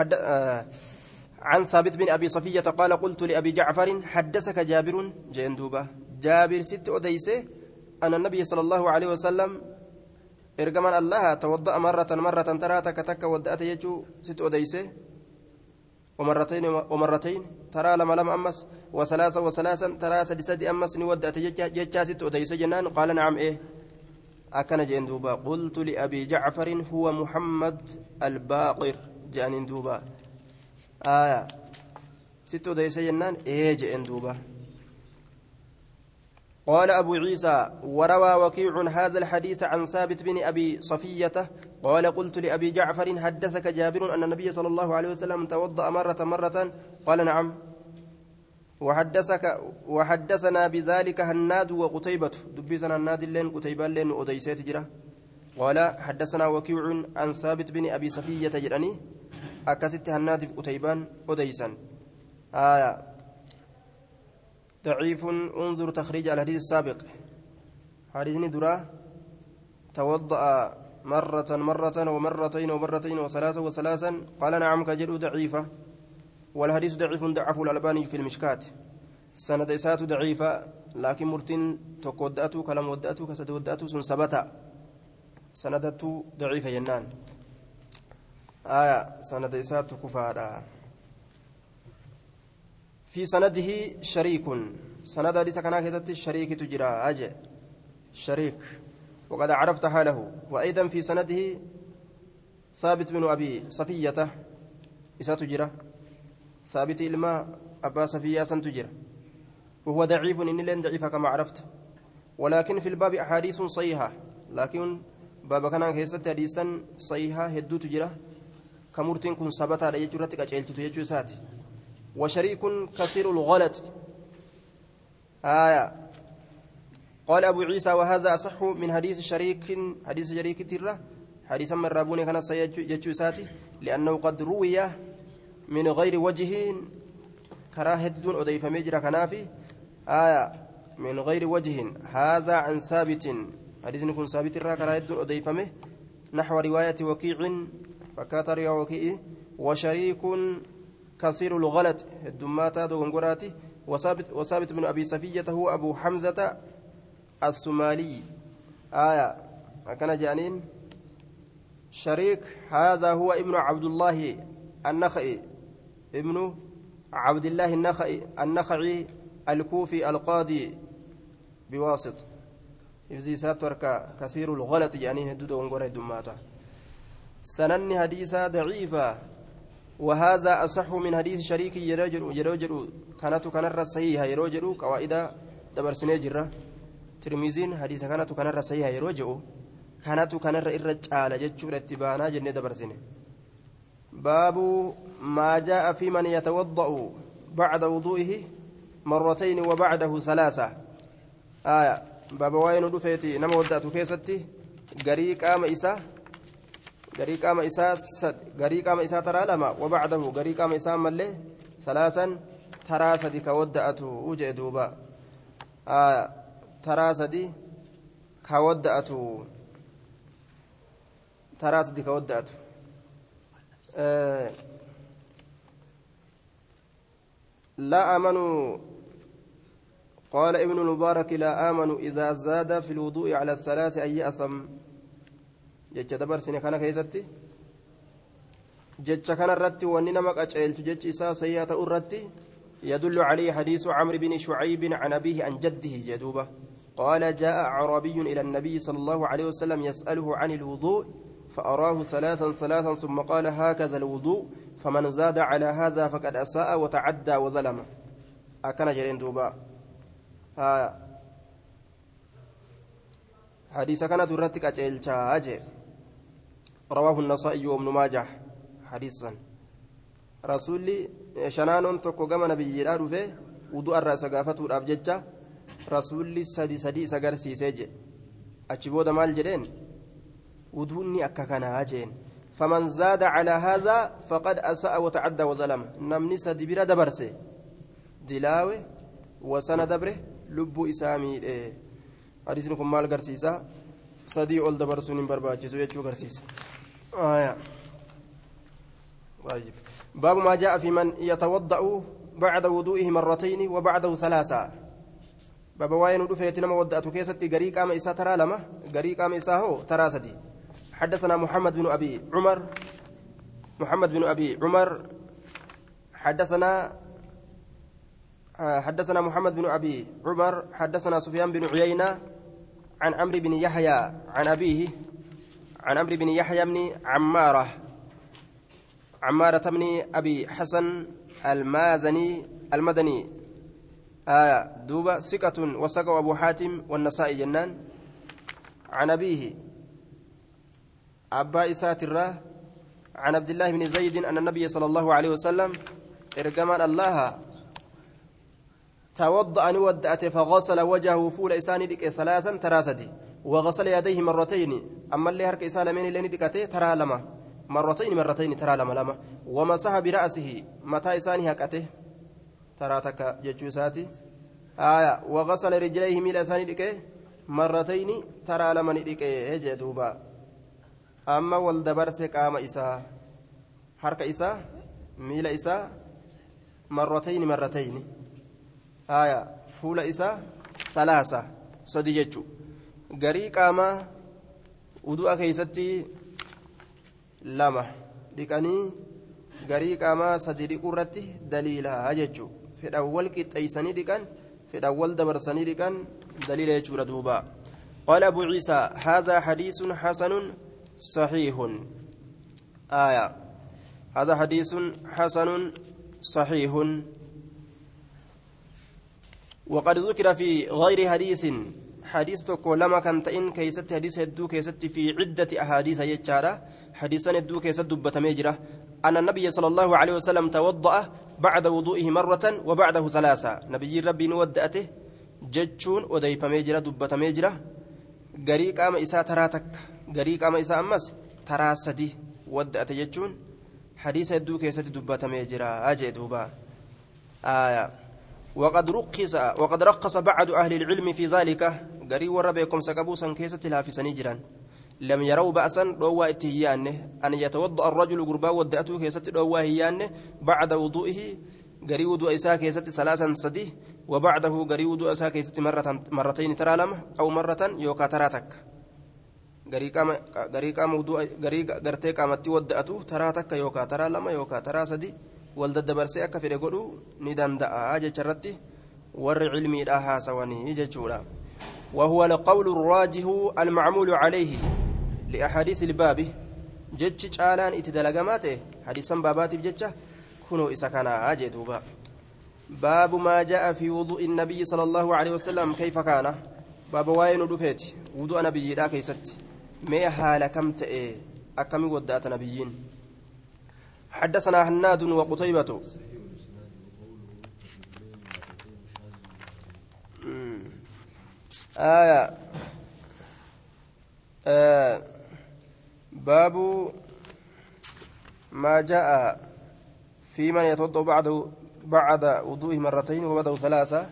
عن ثابت بن أبي صفية قال قلت لأبي جعفر حدثك جابر جندوبة جابر ست أديسه أن النبي صلى الله عليه وسلم إرجمان الله توضأ مرة ترى تك ودأت يجو ست أديسه ومرتين ترى لما أمس وثلاثا ترى سدسد أمس نودأت يجا ست أديسه جنان قال نعم إيه أكن جندوبا قلت لأبي جعفر هو محمد الباقر جندوبا ستو ديس جنان إيه جندوبا قال أبو عيسى وروى وكيع هذا الحديث عن ثابت بن أبي صفية قال قلت لأبي جعفر حدثك جابر أن النبي صلى الله عليه وسلم توضأ مرة قال نعم وحدثنا بذلك هناد وقتيبة دبيسنا الناد اللين قتيبة اللين أديسات جرة قال حدثنا وكيع عن ثابت بن أبي صفية جراني أكست هناد في قتيبان أديسا ضعيف انظر تخريج الحديث السابق حديث درا توضأ مرة ومرتين وثلاثا قال نعم كجل ضعيفة والحديث ضعيف ضعفه الألباني في المشكات سند إساءته ضعيفة لكن مرتين تقودأته كلام ودأته كسد ودأته سنسبتا سندته ضعيفة ينان سند إساءته كفارا في سنده شريك سند ليس كان كتبت الشريك تجرى شريك وقد عرفت حاله وأيضا في سنده ثابت بن أبي صفية إساء تجرى ثابت إلما أبا صفية سنتجر وهو ضعيف إن لن ضعيف كما عرفت ولكن في الباب أحاديث صحيحة لكن باب كان كيست حديثا صحيحة هدو تجرى كمرتين كن ثبت على يجرتك أجلت تيجو ساتي وشريك كثير الغلط قال أبو عيسى وهذا أصح من حديث شريك ترى حديثا من رابوني كان سيجو ساتي لأنه قد روي من غير وجه كراهة دون أضيف مجرى كنافي من غير وجه هذا عن ثابت حديث يكون ثابت را كراهة دون أضيف نحو رواية وكيع فكاتر وكيع وشريك كثير الغلط الدمات دوغنغوراتي وثابت بن أبي صفية هو أبو حمزة الثمالي كان جانين شريك هذا هو ابن عبد الله النخعي ابن عبد الله النخعي الكوفي القاضي بواسط إذا ساترك كثير الغلط يعني هدود ونقول دماته سنن حديثا ضعيفة وهذا أصح من حديث شريك يروجر كان الرصيحة يروجر قواعد دبر سنجرة ترمذين حديث كان الرصيحة يروجر كان الرجال جتشور اتبانا جنة دبر سنة باب ما جاء في من يتوضأ بعد وضوئه مرتين وبعده ثلاثة آية باب وين دفيتي نما ودأت كيستي غريق قام إسا ترى لما وبعده غريق قام إسا ملي ثلاثا ترى سدي كودأت وجه دوبا ترى سدي كودأت لا آمنوا قال ابن المبارك لا آمنوا إذا زاد في الوضوء على الثلاث أن يأسم جتش دبر سنة كان كيستي جتش كان الرتي وننا مقاچيلت جتش إساء سيئة الرتي يدل عليه حديث عمرو بن شعيب عن أبيه عن جده جدوبة قال جاء أعرابي إلى النبي صلى الله عليه وسلم يسأله عن الوضوء فأراه ثلاثا ثم قال هكذا الوضوء فمن زاد على هذا فقد أساء وتعدى وظلم أكن جرين دوبا حديث كانت رتك أجل رواه النسائي وابن ماجه حديثا رسولي شنان تكو غما نبي يدارو في وضوء الراس غافتو الابججه رسولي سدي سغرسي سيجه اجبود مال جدين وضوءني اككنا اجين فمن زاد على هذا فقد اساء وتعدى وظلم نمني سدي بلا دبرسه دلاوي وسن دبره لب اسامي حديثكم مال غرسيسا سدي اول دبرسون برباجسو يچو غرسيس طيب باب ما جاء في من يتوضأ بعد وضوئه مرتين وبعده ثلاثة باب وين دفيتنا ما ودأت كيستي غريق أما إسا ترى لما غريق أما إسا هو ترى سدي حدثنا محمد بن أبي عمر حدثنا محمد بن أبي عمر حدثنا سفيان بن عيينة عن عمرو بن يحيى عن أبيه عن عمرو بن يحيى بن عمارة بن أبي حسن المدني دوبا ثقة وثقه أبو حاتم والنسائي جنان عن أبيه أبا إسات الراه عن عبد الله بن زيد أن النبي صلى الله عليه وسلم إرجمان الله توضأ ودأت فغسل وجهه فول إساني ديك ثلاثا تراسدي وغسل يديه مرتين أما اللي هرك إسالمين اللي ندكته ترى لما مرتين ترى لما ومسح برأسه متى إساني هكته ترى تك جتوساتي وغسل رجليه ميل إساني ديك مرتين ترى لما نديك هجي دوبا أما والدبرس قام إسا حرك إسا ميل إسا مرتين فول إسا ثلاثة صدي جتو غري قام ودوء كيستي لما ديكاني غري قام صدي ديقرتي دليلها جتو في الأول كتايساني ديكان في الأول دبرساني ديكان دليل يجو ردوبا قال أبو عيسى هذا حديث حسن صحيح هذا حديث حسن صحيح وقد ذكر في غير حديث تكو لما كانت إن كيست حديث هدو كيست في عدة أحاديث يجارة حديثا هدو كيست دبة ميجرة أن النبي صلى الله عليه وسلم توضأ بعد وضوئه مرة وبعده ثلاثة نبي ربي نودأته جتشون وديف ميجرة دبة ميجرة غريق أما إساء تراتك غريق أما إساء أمس تراسدي ودأته جتشون حديث هدو كيست دبة ميجرة أجي دوبا وقد رقص بعض أهل العلم في ذلك غري وربكم سكبوسا كيسة الهافسا نجرا لم يروا بأسا روا اتهيان أن يتوضأ الرجل قربا ودأته كيسة روا هيان بعد وضوئه غري وضوء إساء كيسة ثلاثا صدي وبعده غري وضوء إساء كيسة مرتين ترى لم أو مرة يوكا تراتك غري قام وضوء غري غرتي قامت ودأته تراتك يوكا ترى لم يوكا ترى صدي والدبرسي أكا في قولوا ندان دعا جرتي ور علمي لها سواني ججورا وهو القول الراجح المعمول عليه لأحاديث الباب جج آلان اتدلقماته حديثا بابات بججة كنوا إسكانا أجدوبا باب ما جاء في وضوء النبي صلى الله عليه وسلم كيف كان باب واين دفيت وضوء نبي لا كيست ما حال كم تئ أكم ودات نبيين حدثنا هناد وقتيبة باب ما جاء في من يتوضأ بعد وضوءه مرتين وبعده ثلاثة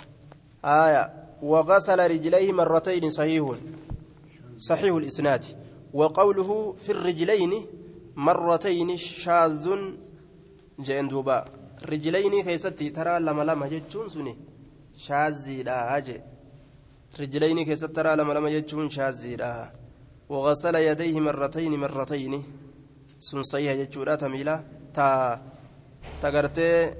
وغسل رجليه مرتين صحيح الإسناد وقوله في الرجلين مرتين شاذ جندوبا رجلين كيستي ترى لما جتشون سني شاذي لا أجي رجلين كيست ترى لما جتشون شاذي لا وغسل يديه مرتين سن صحيح جتشورا تميلا تغرتي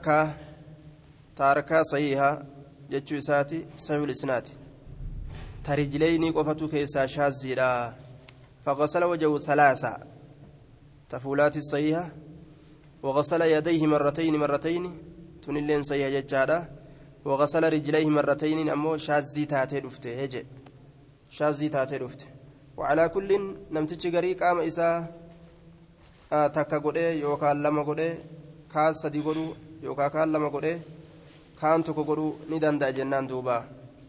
حركة صحيحة جتشو ساتي صحيح الإسناد ترجلين قفتو كيسا شاذي لا فغسل وجهه ثلاثة تفولات الصحيحة وغسل يديه مرتين تنلين صحيحة ججارة وغسل رجليه مرتين أمو شاذي تاتي دفته هجي شاذي تاتي دفته وعلى كل نمتج غريق قام إسا تكا قده يوكا لما قده كان سدي قدو يوكا كان لما قده كان تكو قدو ندان دا جنان دوبا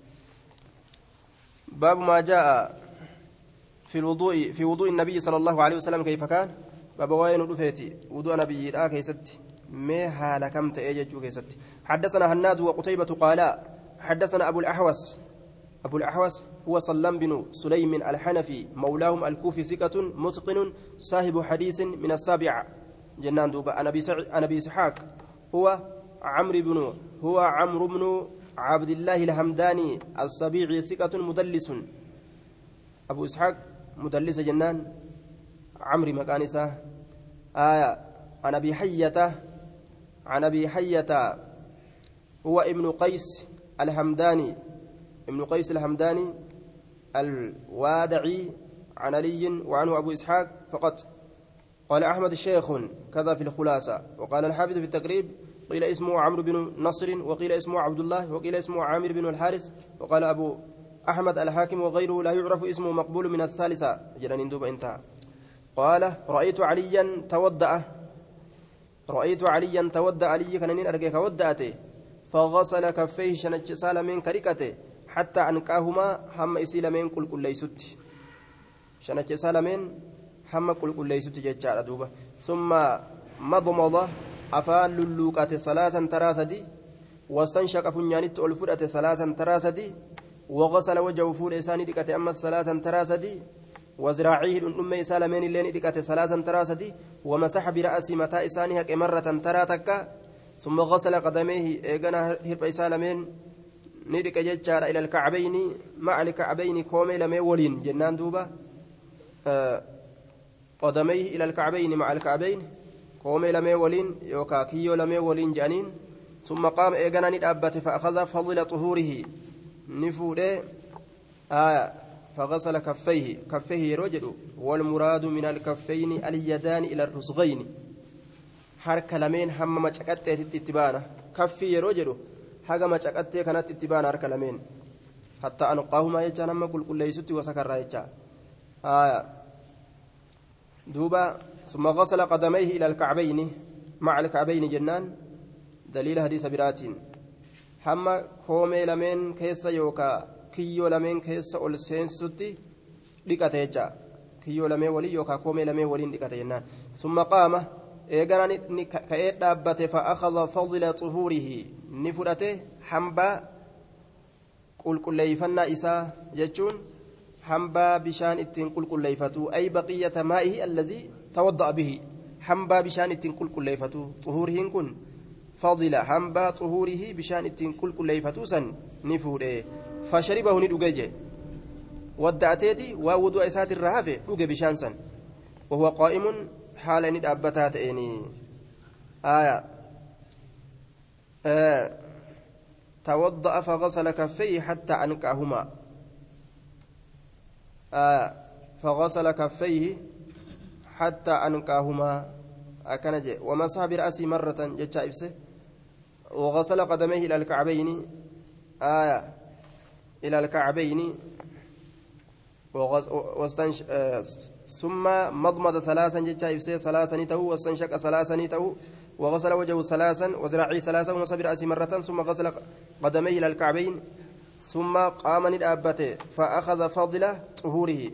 باب ما جاء في وضوء النبي صلى الله عليه وسلم كيف كان باب وين دفيتي وضوء نبي لا كيست ما حال كم تأجج كيست حدثنا هناد وقتيبة قال حدثنا أبو الأحوص هو سلام بن سليم الحنفي مولاهم الكوفي ثقة متقن صاحب حديث من السابعة جنان دوبا أنا إسحاق هو عمرو بن عبد الله الحمداني السبيعي ثقة مدلس أبو إسحاق مدلس جنان عمرو مكانسة عن أبي حية هو ابن قيس الحمداني الوادعي عن علي وعنه أبو إسحاق فقط قال أحمد الشيخ كذا في الخلاصة وقال الحافظ في التقريب قيل اسمه عمرو بن نصر وقيل اسمه عبد الله وقيل اسمه عامر بن الحارث وقال أبو أحمد الحاكم وغيره لا يعرف اسمه مقبول من الثالثة جنان دوب انتهى قال رأيت عليا تودأ علي كان أرجيك ودأته فغسل كفيه شنج سالمين كريكته حتى أنقاهما هم إسيلمين كل ليست شنج سالمين هم كل ليست ججال دوبة ثم مضمضة أفان للوكات ثلاثا تراسدي واستنشق فنيانت ألفرة ثلاثا تراسدي وغسل وجهه فول إساني دكت أما ثلاثا تراسدي وزراعيه الأم سالمين اللين دكت ثلاثا تراسدي ومسح برأس متى إساني هك مرة تراتك ثم غسل قدميه إيغانا هرب سالمين ندك ججار إلى الكعبين مع الكعبين كومي لمي ولين جنان دوبا قدميه إلى الكعبين مع الكعبين كومي لمي ولين يوكا كيو لمي ولين جانين ثم قام إيغانا ندابت فأخذ فضل طهوره نفوده فغسل كفيه رجل والمراد من الكفين اليدان إلى الرسغين حركة لمين هم ما تكتة تتبانا كفي رجل حاجة ما تكتة كانت تتبانا حركة لمين حتى أنقاهما يجان أما كل ليست وسكر يجان دوبا ثم غسل قدميه إلى الكعبين مع الكعبين جنان دليل حديث براتين هم كومي لمن كيس يوكا كيو لمن كيس أولسين ستي لكتيجا كيو لمن ولي يوكا كومي لمن ولي لكتيجا ثم قام إيجانا كأيت دابته فأخذ فضل طهوره نفرته حنبا قل ليفنا إسا جتشون حنبا بشان اتن قل ليفتو أي بقية مائه الذي توضأ به حنبا بشان اتن قل ليفتو طهوره كن فضل حنبا طهوره بشان اتن قل ليفتو سن نفوره فشربه ندوجه ودعتيتي ووضوء إسات الرهافة دوجه بشان سن وهو قائم حال ندابتات إني آية توضأ فغسل كفيه حتى أنكأهما فغسل كفيه حتى أنكأهما أكنج ومسح برأسه مرة جتشايبسه وغسل قدميه إلى الكعبين إلى الكعبين ثم مضمض ثلاثا جتشايبسه ثلاثا نته واستنشق ثلاثا نته وغسل وجهه ثلاثا وذراعيه ثلاثا ومسح برأسه مرة ثم غسل قدميه إلى الكعبين ثم قام ندابته فأخذ فضل طهوره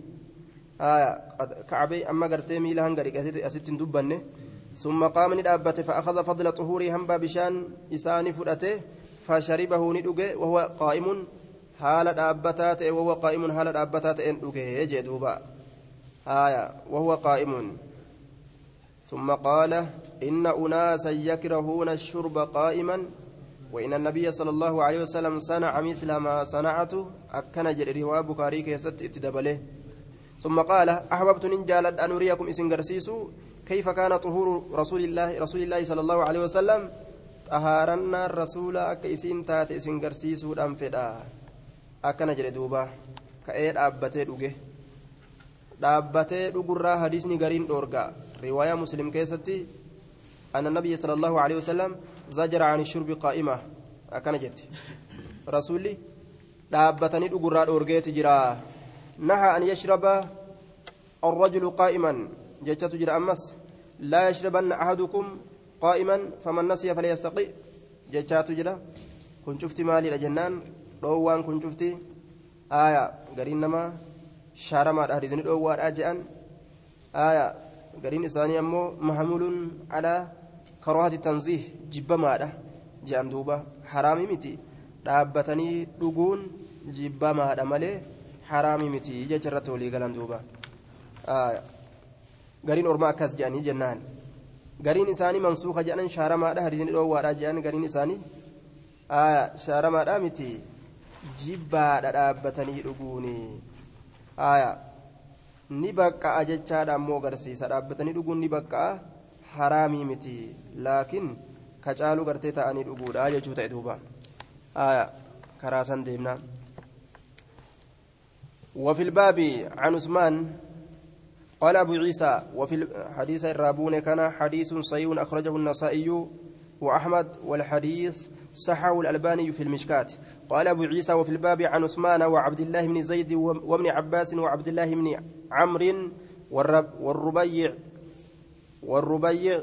كعبي أما قرتي ميلا هنغريك أستن دبنه ثم قام ندابته فأخذ فضل طهوره هنبا بشان إساني فرأته فشربه ندوغي وهو قائم حال دابتات وهو قائم حال دابتات إن دوغي يجي دوبا وهو قائم ثم قال إن أناسا يكرهون الشرب قائما وإن النبي صلى الله عليه وسلم صنع مثل ما صنعته أكن جل رواه بخاري كيست اتدبله ثم قال أحببت ننجالد أن أريكم إسنجرسيسو كيف كان طهور رسول الله صلى الله عليه وسلم طهارنا الرسول كيسين تات إسنجرسيسو أنفدا أكن جل دوبا كأيد أبتي دوجه dhaabbatee dhugurraa hadiisni gariin dhoorgaa riwaayaa muslim keessatti أن النبي صلى الله عليه وسلم زجر عن الشرب قائمة أكن جت رسولي dhaabbatanii dhugurraa dhoorgeeti jira نهى أن يشرب الرجل قائما جتت جرى أمس لا يشربن أحدكم قائما فمن نسي فليستقي جتات جرى كن شفت مالي لجنان روان كن شفت آية قرين نما شارما أهرزني الأول أجأن قرين إساني أمو محمول على كراهة التنزيه جب ماذا جان دوبا حرامي متي dhaabbatanii dhuguun jibbamaadha malee haraami miti jecharratti walii galan duuba gariin ormaa akkas jedhanii jennaan gariin isaanii mansuuka jedhan shaaramaadha hadiisni dhoowwaadha jedhan gariin isaanii shaaramaadha miti jibbaadha dhaabbatanii dhuguuni ni baqqa'a jechaadha ammoo agarsiisa dhaabbatanii dhuguun ni baqqa'a haraamii miti laakiin kacaaluu gartee ta'anii dhuguudha jechuu ta'e duuba كراسان ديمنا وفي الباب عن عثمان قال أبو عيسى وفي الحديث الرابون كان حديث صحيح أخرجه النسائي وأحمد والحديث صححه الألباني في المشكات قال أبو عيسى وفي الباب عن عثمان وعبد الله بن زيد وابن عباس وعبد الله بن عمرو والربيع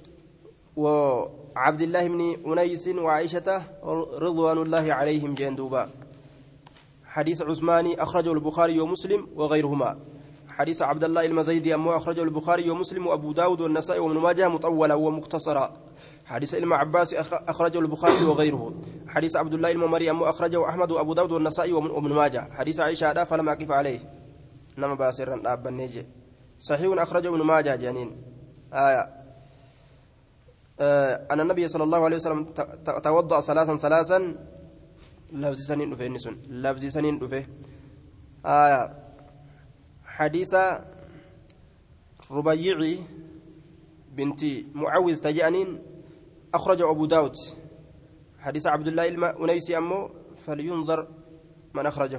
وعبد الله بن أنيس وعائشة رضوان الله عليهم جندوبا حديث عثماني أخرجه البخاري ومسلم وغيرهما حديث عبد الله المزيدي أمه أخرجه البخاري ومسلم وأبو داود والنسائي وابن ماجه مطولا ومختصرا حديث علم عباس أخرجه البخاري وغيره حديث عبد الله الممري أمه أخرجه أحمد وأبو داود والنسائي وابن ماجه حديث عائشة هذا فلم أقف عليه نما باسرا أبا النجي صحيح أخرجه ابن ماجه جانين أن النبي صلى الله عليه وسلم توضأ ثلاثا لفظ سنين دفه نسون لفظ سنين دفه حديث ربيعي بنت معوذ تجانين أخرج أبو داود حديث عبد الله الأنيسي أمه فلينظر من أخرجه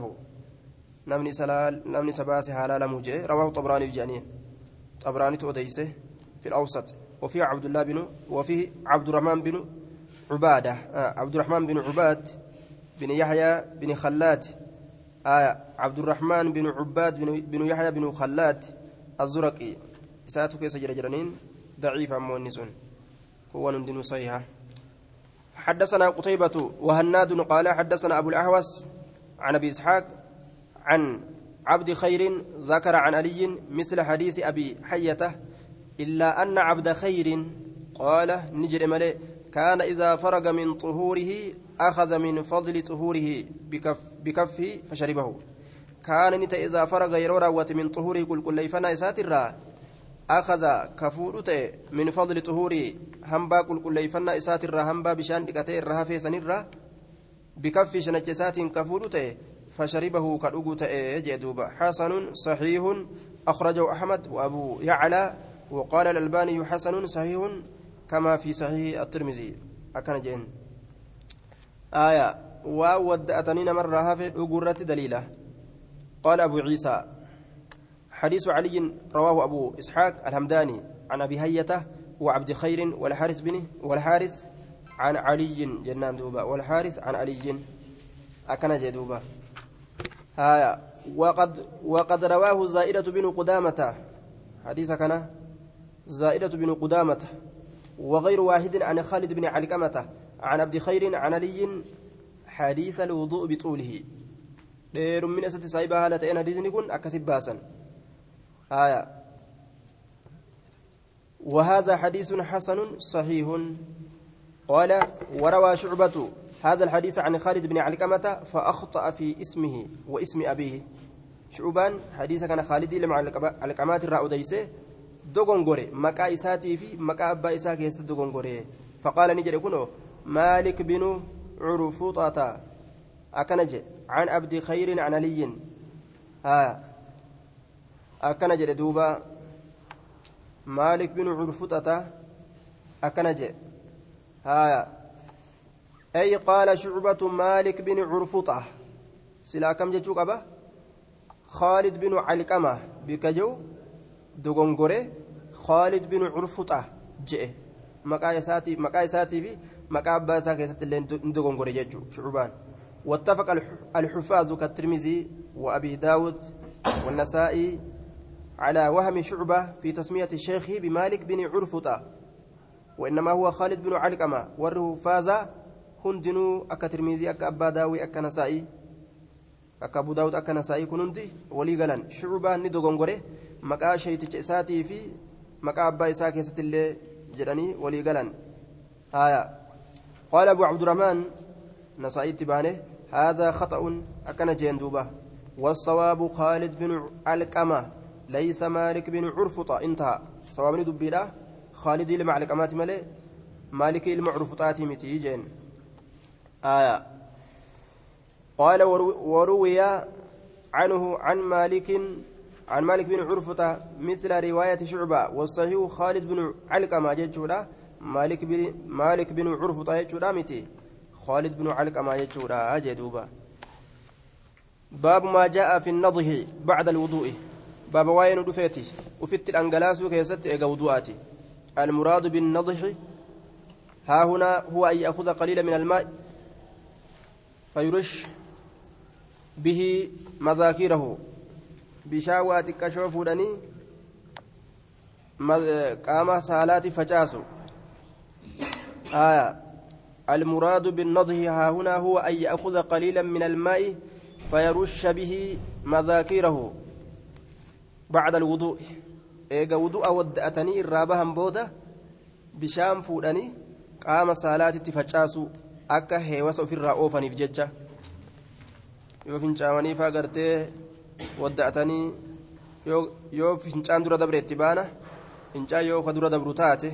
نمني سباسي حلال موجه رواه طبراني جانين طبراني تؤديسه في الأوسط وفيه عبد الله بن وفيه عبد الرحمن بن عبادة عبد الرحمن بن عباد بن يحيى بن خلاد عبد الرحمن بن عباد بن يحيى بن خلاد الزرقي إساءته كيس جرجرانين ضعيف مؤنسون هو ندين صحيحة حدثنا قتيبة وهناد قال حدثنا أبو الأحوص عن أبي إسحاق عن عبد خير ذكر عن علي مثل حديث أبي حيته إلا أن عبد خير قال نجر ملئ كان إذا فرغ من طهوره أخذ من فضل طهوره بكفه فشربه كان نت إذا فرغ يرورا من طهوره كل ليفنا إساترا أخذ كفورت من فضل طهوره همبا كل ليفنا إساترا همبا بشان دكتير رها في سنرا بكف شنجسات كفورت فشربه كالأجوت جدوبا حسن صحيح أخرجه أحمد وأبو يعلى وقال الألباني حسن صحيح كما في صحيح الترمذي أكن جين آية وودأتنين مرة هافت أقرت دليلة قال أبو عيسى حديث علي رواه أبو إسحاق الهمداني عن أبي هيته وعبد خير والحارث عن علي جنان دوبا والحارث عن علي أكن جدوبا هايا وقد رواه زائدة بن قدامة حديث كان زائدة بن قدامة وغير واحد عن خالد بن علقمة عن عبد خير عن علي حديث الوضوء بطوله دير من أسد سايبها هالتين حديث يكون أكسب باسا آية وهذا حديث حسن صحيح قال وروى شعبة هذا الحديث عن خالد بن علقمة فأخطأ في اسمه واسم أبيه شعبان حديث كان خالد لمع علقمات الرأوديسة دوغونغوري مكا إساتي في مكا أبا إساك يست دوغونغوري فقال نجد كنو مالك بن عرفوطة أكنج عن عبد خير عن علي أكنج دوبا مالك بن عرفوطة أكنج أي قال شعبة مالك بن عرفوطة سلا كم جتوك أبا خالد بن علقمة بكجو دوغونغوري خالد بن عرفوطة جئ مكا إساتي في مكا أبا إساك اللين دوغونغوري جيجو شعبان واتفق الحفاظ كالترمذي وأبي داود والنسائي على وهم شعبة في تسمية الشيخ بمالك بن عرفوطة وإنما هو خالد بن علقمة وره فاز هندنو أكا ترمذي أكا أبا داوي أكا نسائي أكا أبو داود أكا نسائي كنندي ولي قلن شعبة ندوغونغوري مكا شيتش إساتي في مكا أبا إساك يست اللي جراني ولي قلن قال أبو عبد الرحمن نسائي تبانه هذا خطأ أكن جندوبة والصواب خالد بن علقمة ليس مالك بن عرفطة انتهى صواب دبيلا خالد لمع علقمات ملئ مالك المعرفطات متي جن قال وروي عنه عن مالك بن عرفطة مثل رواية شعبة والصحيح خالد بن علقمة جدّولا مالك بن عرفطة جدّولا متي خالد بن علقمة جدّولا جدوبا باب ما جاء في النضح بعد الوضوء باب واين دفيتي وفت الأنجلاس كيست إيجا وضوءاتي المراد بالنضح ها هنا هو أن يأخذ قليلا من الماء فيرش به مذاكيره بشاوات كشوفودني قام سالات فجاسو المراد بالنضح ها هنا هو أن يأخذ قليلا من الماء فيرش به مذاكيره بعد الوضوء إيجا وضوء ودأتني الرابهم بودا بشام فودني قام سالات فجاسو akka heewasa ofirraa oofaniif jecha yoo fincaamanii faa gartee wadda'atanii yoo fincaan dura dabreetti baana fincaan yoo ka dura dabru taate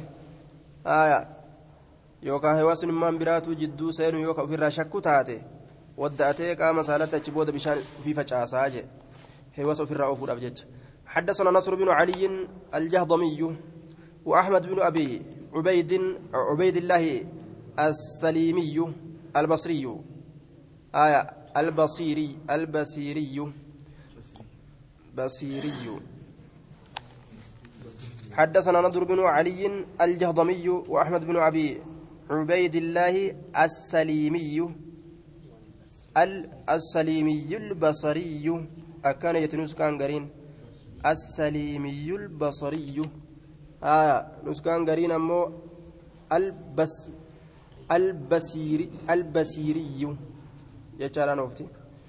yookaan heewasni immaan biraatu jidduu seenu yoo ka ofirraa shakku taate wadda'atee qaama saalatti achi booda bishaan ofii facaasaa je heewasa ofirraa oofuudhaaf jecha حدثنا نصر بن علي الجهضمي وأحمد بن أبي عبيد الله السليمي البصري البصيري حدثنا نضر بن علي الجهضمي وأحمد بن أبي عبيد الله السليمي البصري أكان يتنوس كان قرين السليمي البصري نسكان قرين أمو البصيري يجعل نوفتي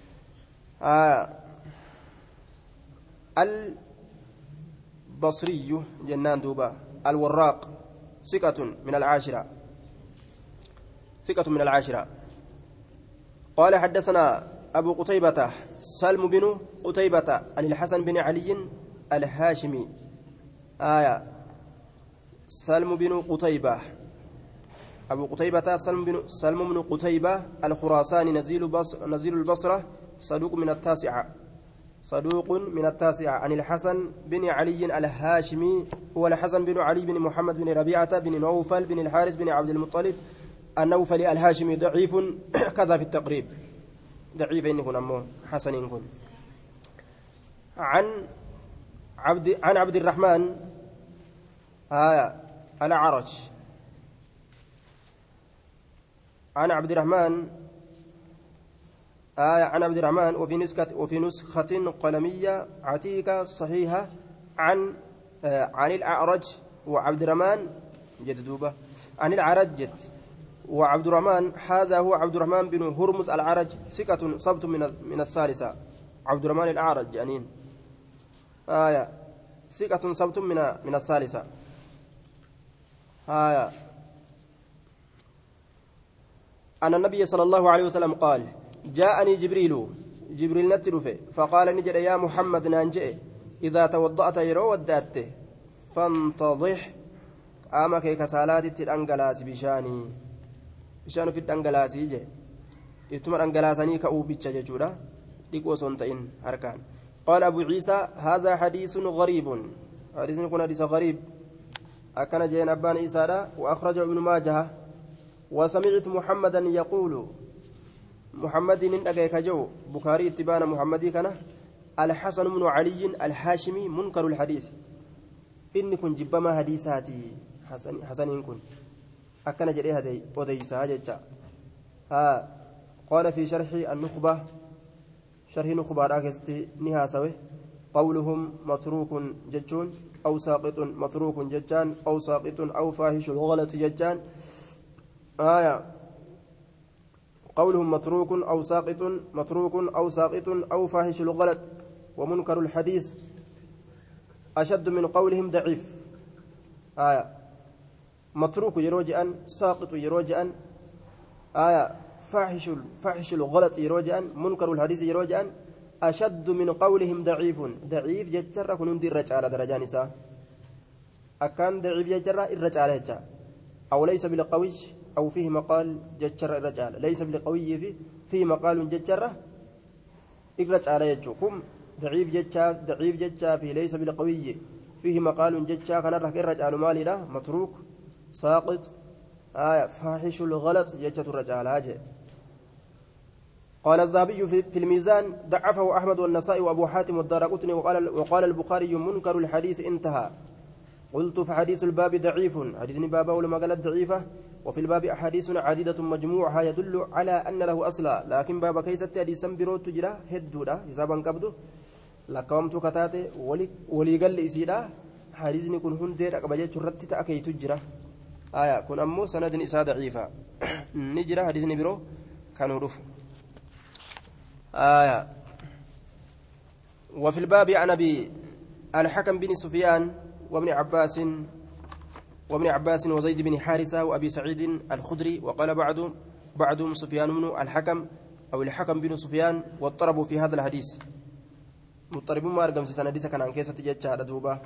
البصري جنان دوبا الوراق ثقة من العاشرة قال حدثنا أبو قتيبة سلم بن قتيبة عن الحسن بن علي الهاشمي سلم بن قتيبة أبو قتيبة سلم بن قتيبة الخراساني نزيل البصرة صدوق من التاسعة صدوق من التاسعة عن الحسن بن علي الهاشمي هو الحسن بن علي بن محمد بن ربيعة بن نوفل بن الحارث بن عبد المطلب النوفلي الهاشمي ضعيف كذا في التقريب ضعيف إن كن أمه حسن إن كن عن عبد الرحمن الأعرج عن عبد الرحمن عن عبد الرحمن وفي نسخة قلمية عتيقة صحيحة عن الأعرج وعبد الرحمن جدوبة عن الأعرج جد وعبد الرحمن هذا هو عبد الرحمن بن هرمز الأعرج ثقة صبت من الثالثة عبد الرحمن الأعرج جانين ثقة صبت من الثالثة أن النبي صلى الله عليه وسلم قال جاءني جبريل نترفه فقال نجد يا محمد نانجئ إذا توضأت يرو ودأت فانتضح قامك كسالات الأنجلاس بشان في الأنجلاس يجي يتم الأنجلاسني كأوبتش ججورا لقوا صنتين أركان قال أبو عيسى هذا حديث غريب حديث يكون حديث غريب أكن جين أبان إسارة وأخرجه ابن ماجه وسمعت محمدا يقول محمد أجيك جو بخاري اتبان محمدي كان الحسن بن علي الحاشمي منكر الحديث إن كن جبما حديثاتي حسن كن أكن جري هذه وديسا جتا قال في شرح النخبة شرح نخبة راكستي نهاسوي قولهم متروك ججون أو ساقط متروك ججان أو ساقط أو فاحش الغلط ججان قولهم متروك أو ساقط أو فاحش الغلط ومنكر الحديث أشد من قولهم ضعيف متروك يروجئا ساقط يروجئا فاحش الغلط يروجئا منكر الحديث يروجئا أشد من قولهم ضعيف جتر كنون دي الرجال درجان نساء أكان ضعيف جتر الرجال أو ليس بالقوي أو فيه مقال جتر الرجال ليس بالقوي فيه مقال جتر الرجال يجوكم ضعيف جتر في ليس بالقوي فيه مقال جتر كان الرجال مالي له متروك ساقط فاحش الغلط جتر الرجال هاجي قال الذهبي في الميزان ضعفه أحمد والنسائي وأبو حاتم والدارقطني وقال البخاري منكر الحديث انتهى قلت فحديث الباب ضعيف حديث بابا ولما قالت ضعيفة وفي الباب أحاديث عديدة مجموعها يدل على أن له أصلا لكن بابا كيست حديثا برو تجرى هدودا حسابا قبضه لكومت كتاتي ولي قال لي إسيدا حديث يكون هندير أقبجة شرطة أكي تجرى كن أمو سند إساء ضعيفة نجرى حديث برو كانوا رفع وفي الباب عن أبي الحكم بن سفيان وابن عباس وزيد بن حارثة وأبي سعيد الخدري وقال بعضهم سفيان بن الحكم أو الحكم بن سفيان واضطربوا في هذا الحديث مضطربون ما أرقم سنة كان عن كيسة جتشا دوبة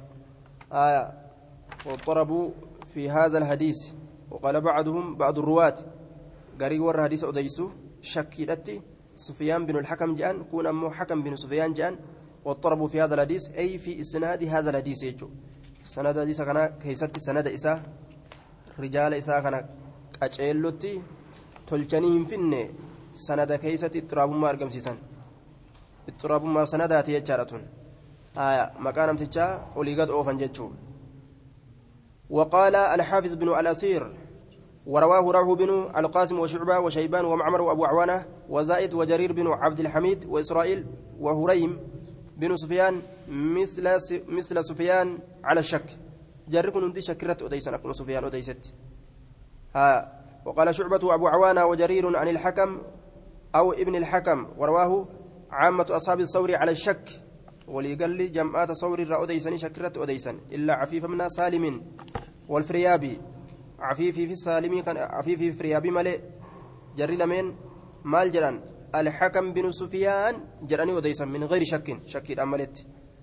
واضطربوا في هذا الحديث وقال بعض الرواة قريب ور حديث أديسو شكيلتي سفيان بن الحكم جان كون أمو حكم بن سفيان جان واضطربوا في هذا الحديث أي في إسناد هذا الحديث يجو سند حديث كان كيست سند إساء رجال إساء كان أجيلوتي تلجنيهم فيني سند كيست اضطراب ما أرقم سيسان اضطراب ما سندات يجارة مكانم تجا وليقات أوفن جتشو وقال الحافظ بن الأثير ورواه روح بن القاسم وشعبة وشيبان ومعمر وأبو عوانة وزائد وجرير بن عبد الحميد وإسرائيل وهريم بن سفيان مثل سفيان على الشك جركن ندي شكرت أديسن أكون سفيان أديست وقال شعبة وأبو عوانة وجرير عن الحكم أو ابن الحكم ورواه عامة أصحاب الثور على الشك وليقل لي جمعات صور الرأوديسن شكرت أديسن إلا عفيف من سالم والفريابي عفيفي في السالمي كان عفيفي في فريابي ملئ جري لمن مال جران الحكم بن سفيان جراني وديسا من غير شك الأملت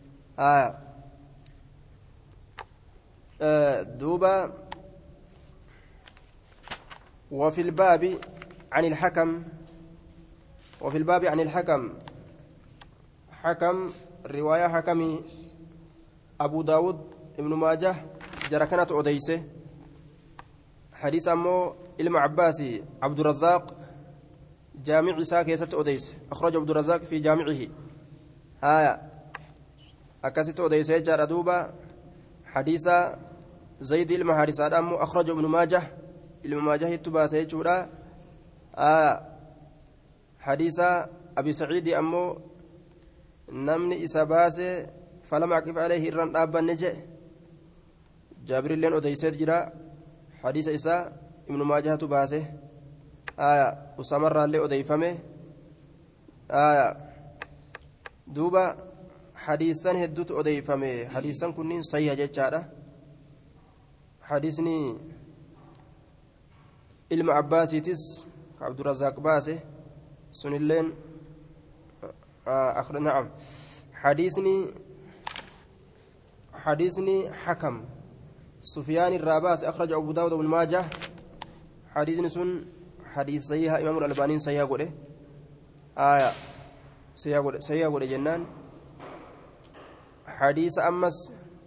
دوبا وفي الباب عن الحكم حكم رواية حكمي أبو داود ابن ماجه جرى كانت أديسه حديث أمو إلما عباسي عبد الرزاق جامع ساكيسة أديس أخرج عبد الرزاق في جامعه أكست أديسه جرى دوبا حديث زيد المحارسة أمو أخرج ابن ماجه الماجه التباسي جورا حديث أبي سعيد أمو نمني إساباسي فلم أقف عليه الرن أبا نجي جابر لين أديسيت جرا حديث إساء ابن ماجه تباسي وسمر اللي أديفمه دوبا حديثا هدوت أديفمه حديثا كنين صحيح جيتشارة حديثني ilma abbaasiitis ka abdurrazaaq baase sunilleen نعم حديثني حكم سفيان الراباس أخرج أبو داود بن ماجه حديثني سن حديث صحيح إمام الألباني صحيح قوله صحيح قوله جنان حديث أمس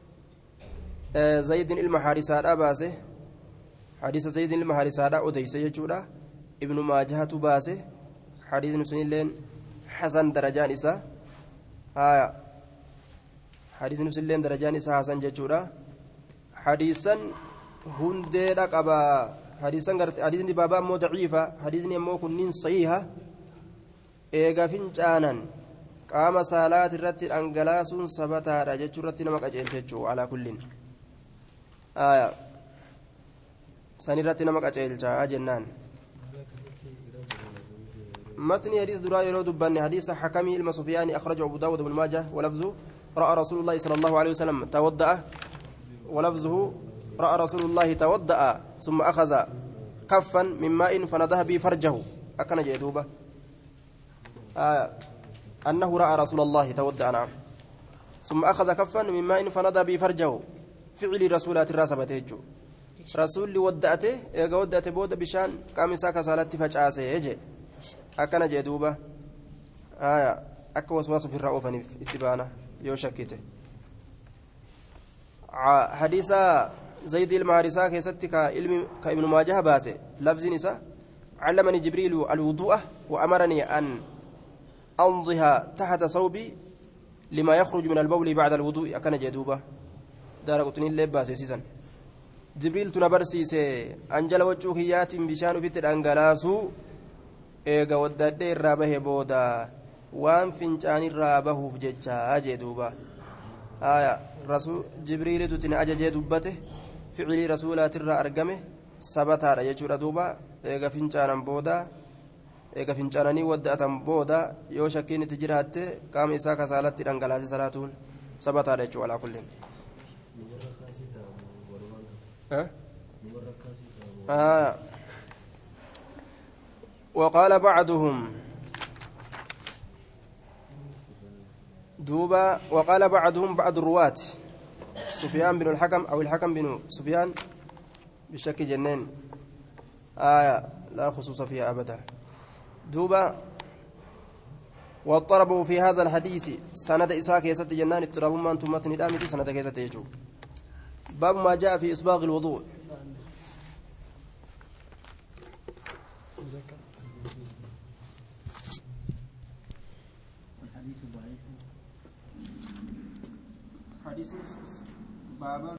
زيد المحارسات أباسه حديث زيد المحارسات أديس يجودا ابن ماجه تباسه حديث سنلين حسن درجان إسا حديث سنلين درجان إسا حسن يجودا حديثا هندي رقبا حديث بابا مو ضعيفة حديث مو كنين صحيحة إيغا فنجانا قام صلاة الرت أنجلاس سبتا رجت الرت نمك أجيل على كل سنرت نمك أجيل جنان متن حديث دراء يرود بن حديث حكمي المسفياني أخرجه أبو داود بن ماجه ولفظه رأى رسول الله صلى الله عليه وسلم توضأ ولفظه رأى رسول الله توضأ ثم أخذ كفا من ماء فنضح به فرجه أكن جيدوبة أنه رأى رسول الله توضأ نعم ثم أخذ كفا من ماء فنضح به فرجه فعل رسولات الراسبة رسول ودأته إيجا ودأته بود بشان قامسا كسالت فجأسه يجي أكن جيدوبة أكا وسواس في الرؤوف اتبانا يوشكته حديث زيد المعرسة كيستك كابن ماجه باسه لفظ نساء علمني جبريل الوضوء وأمرني أن أنضها تحت ثوبي لما يخرج من البول بعد الوضوء أكن جدوبة دار قطني اللي باسه سيسن جبريل تنبرسيس أنجل وجهيات بشان في الأنجلاسو إيجا ودد الرابه بودا وان فنجان الرابه فججا جدوبة رسول جبريل تتنى أججي دبته فعلي رسولات الرا أرقمه سبتها يجور دوبا إيغا فنجانا بودا إيغا فنجاناني ودأتا بودا يو شكين تجرات قام إساكا سالت الأنقلاسي صلاتون سبتها يجور على كل وقال بعضهم دوبا وقال بعضهم بعض الرواة سفيان بن الحكم أو الحكم بن سفيان بشك جنين لا خصوص فيها أبدا دوبا واضطربوا في هذا الحديث سند إساك يسد جنان اضطراب ما أنتم متن الآمة سند كيسة يجو باب ما جاء في إسباغ الوضوء حديث بابا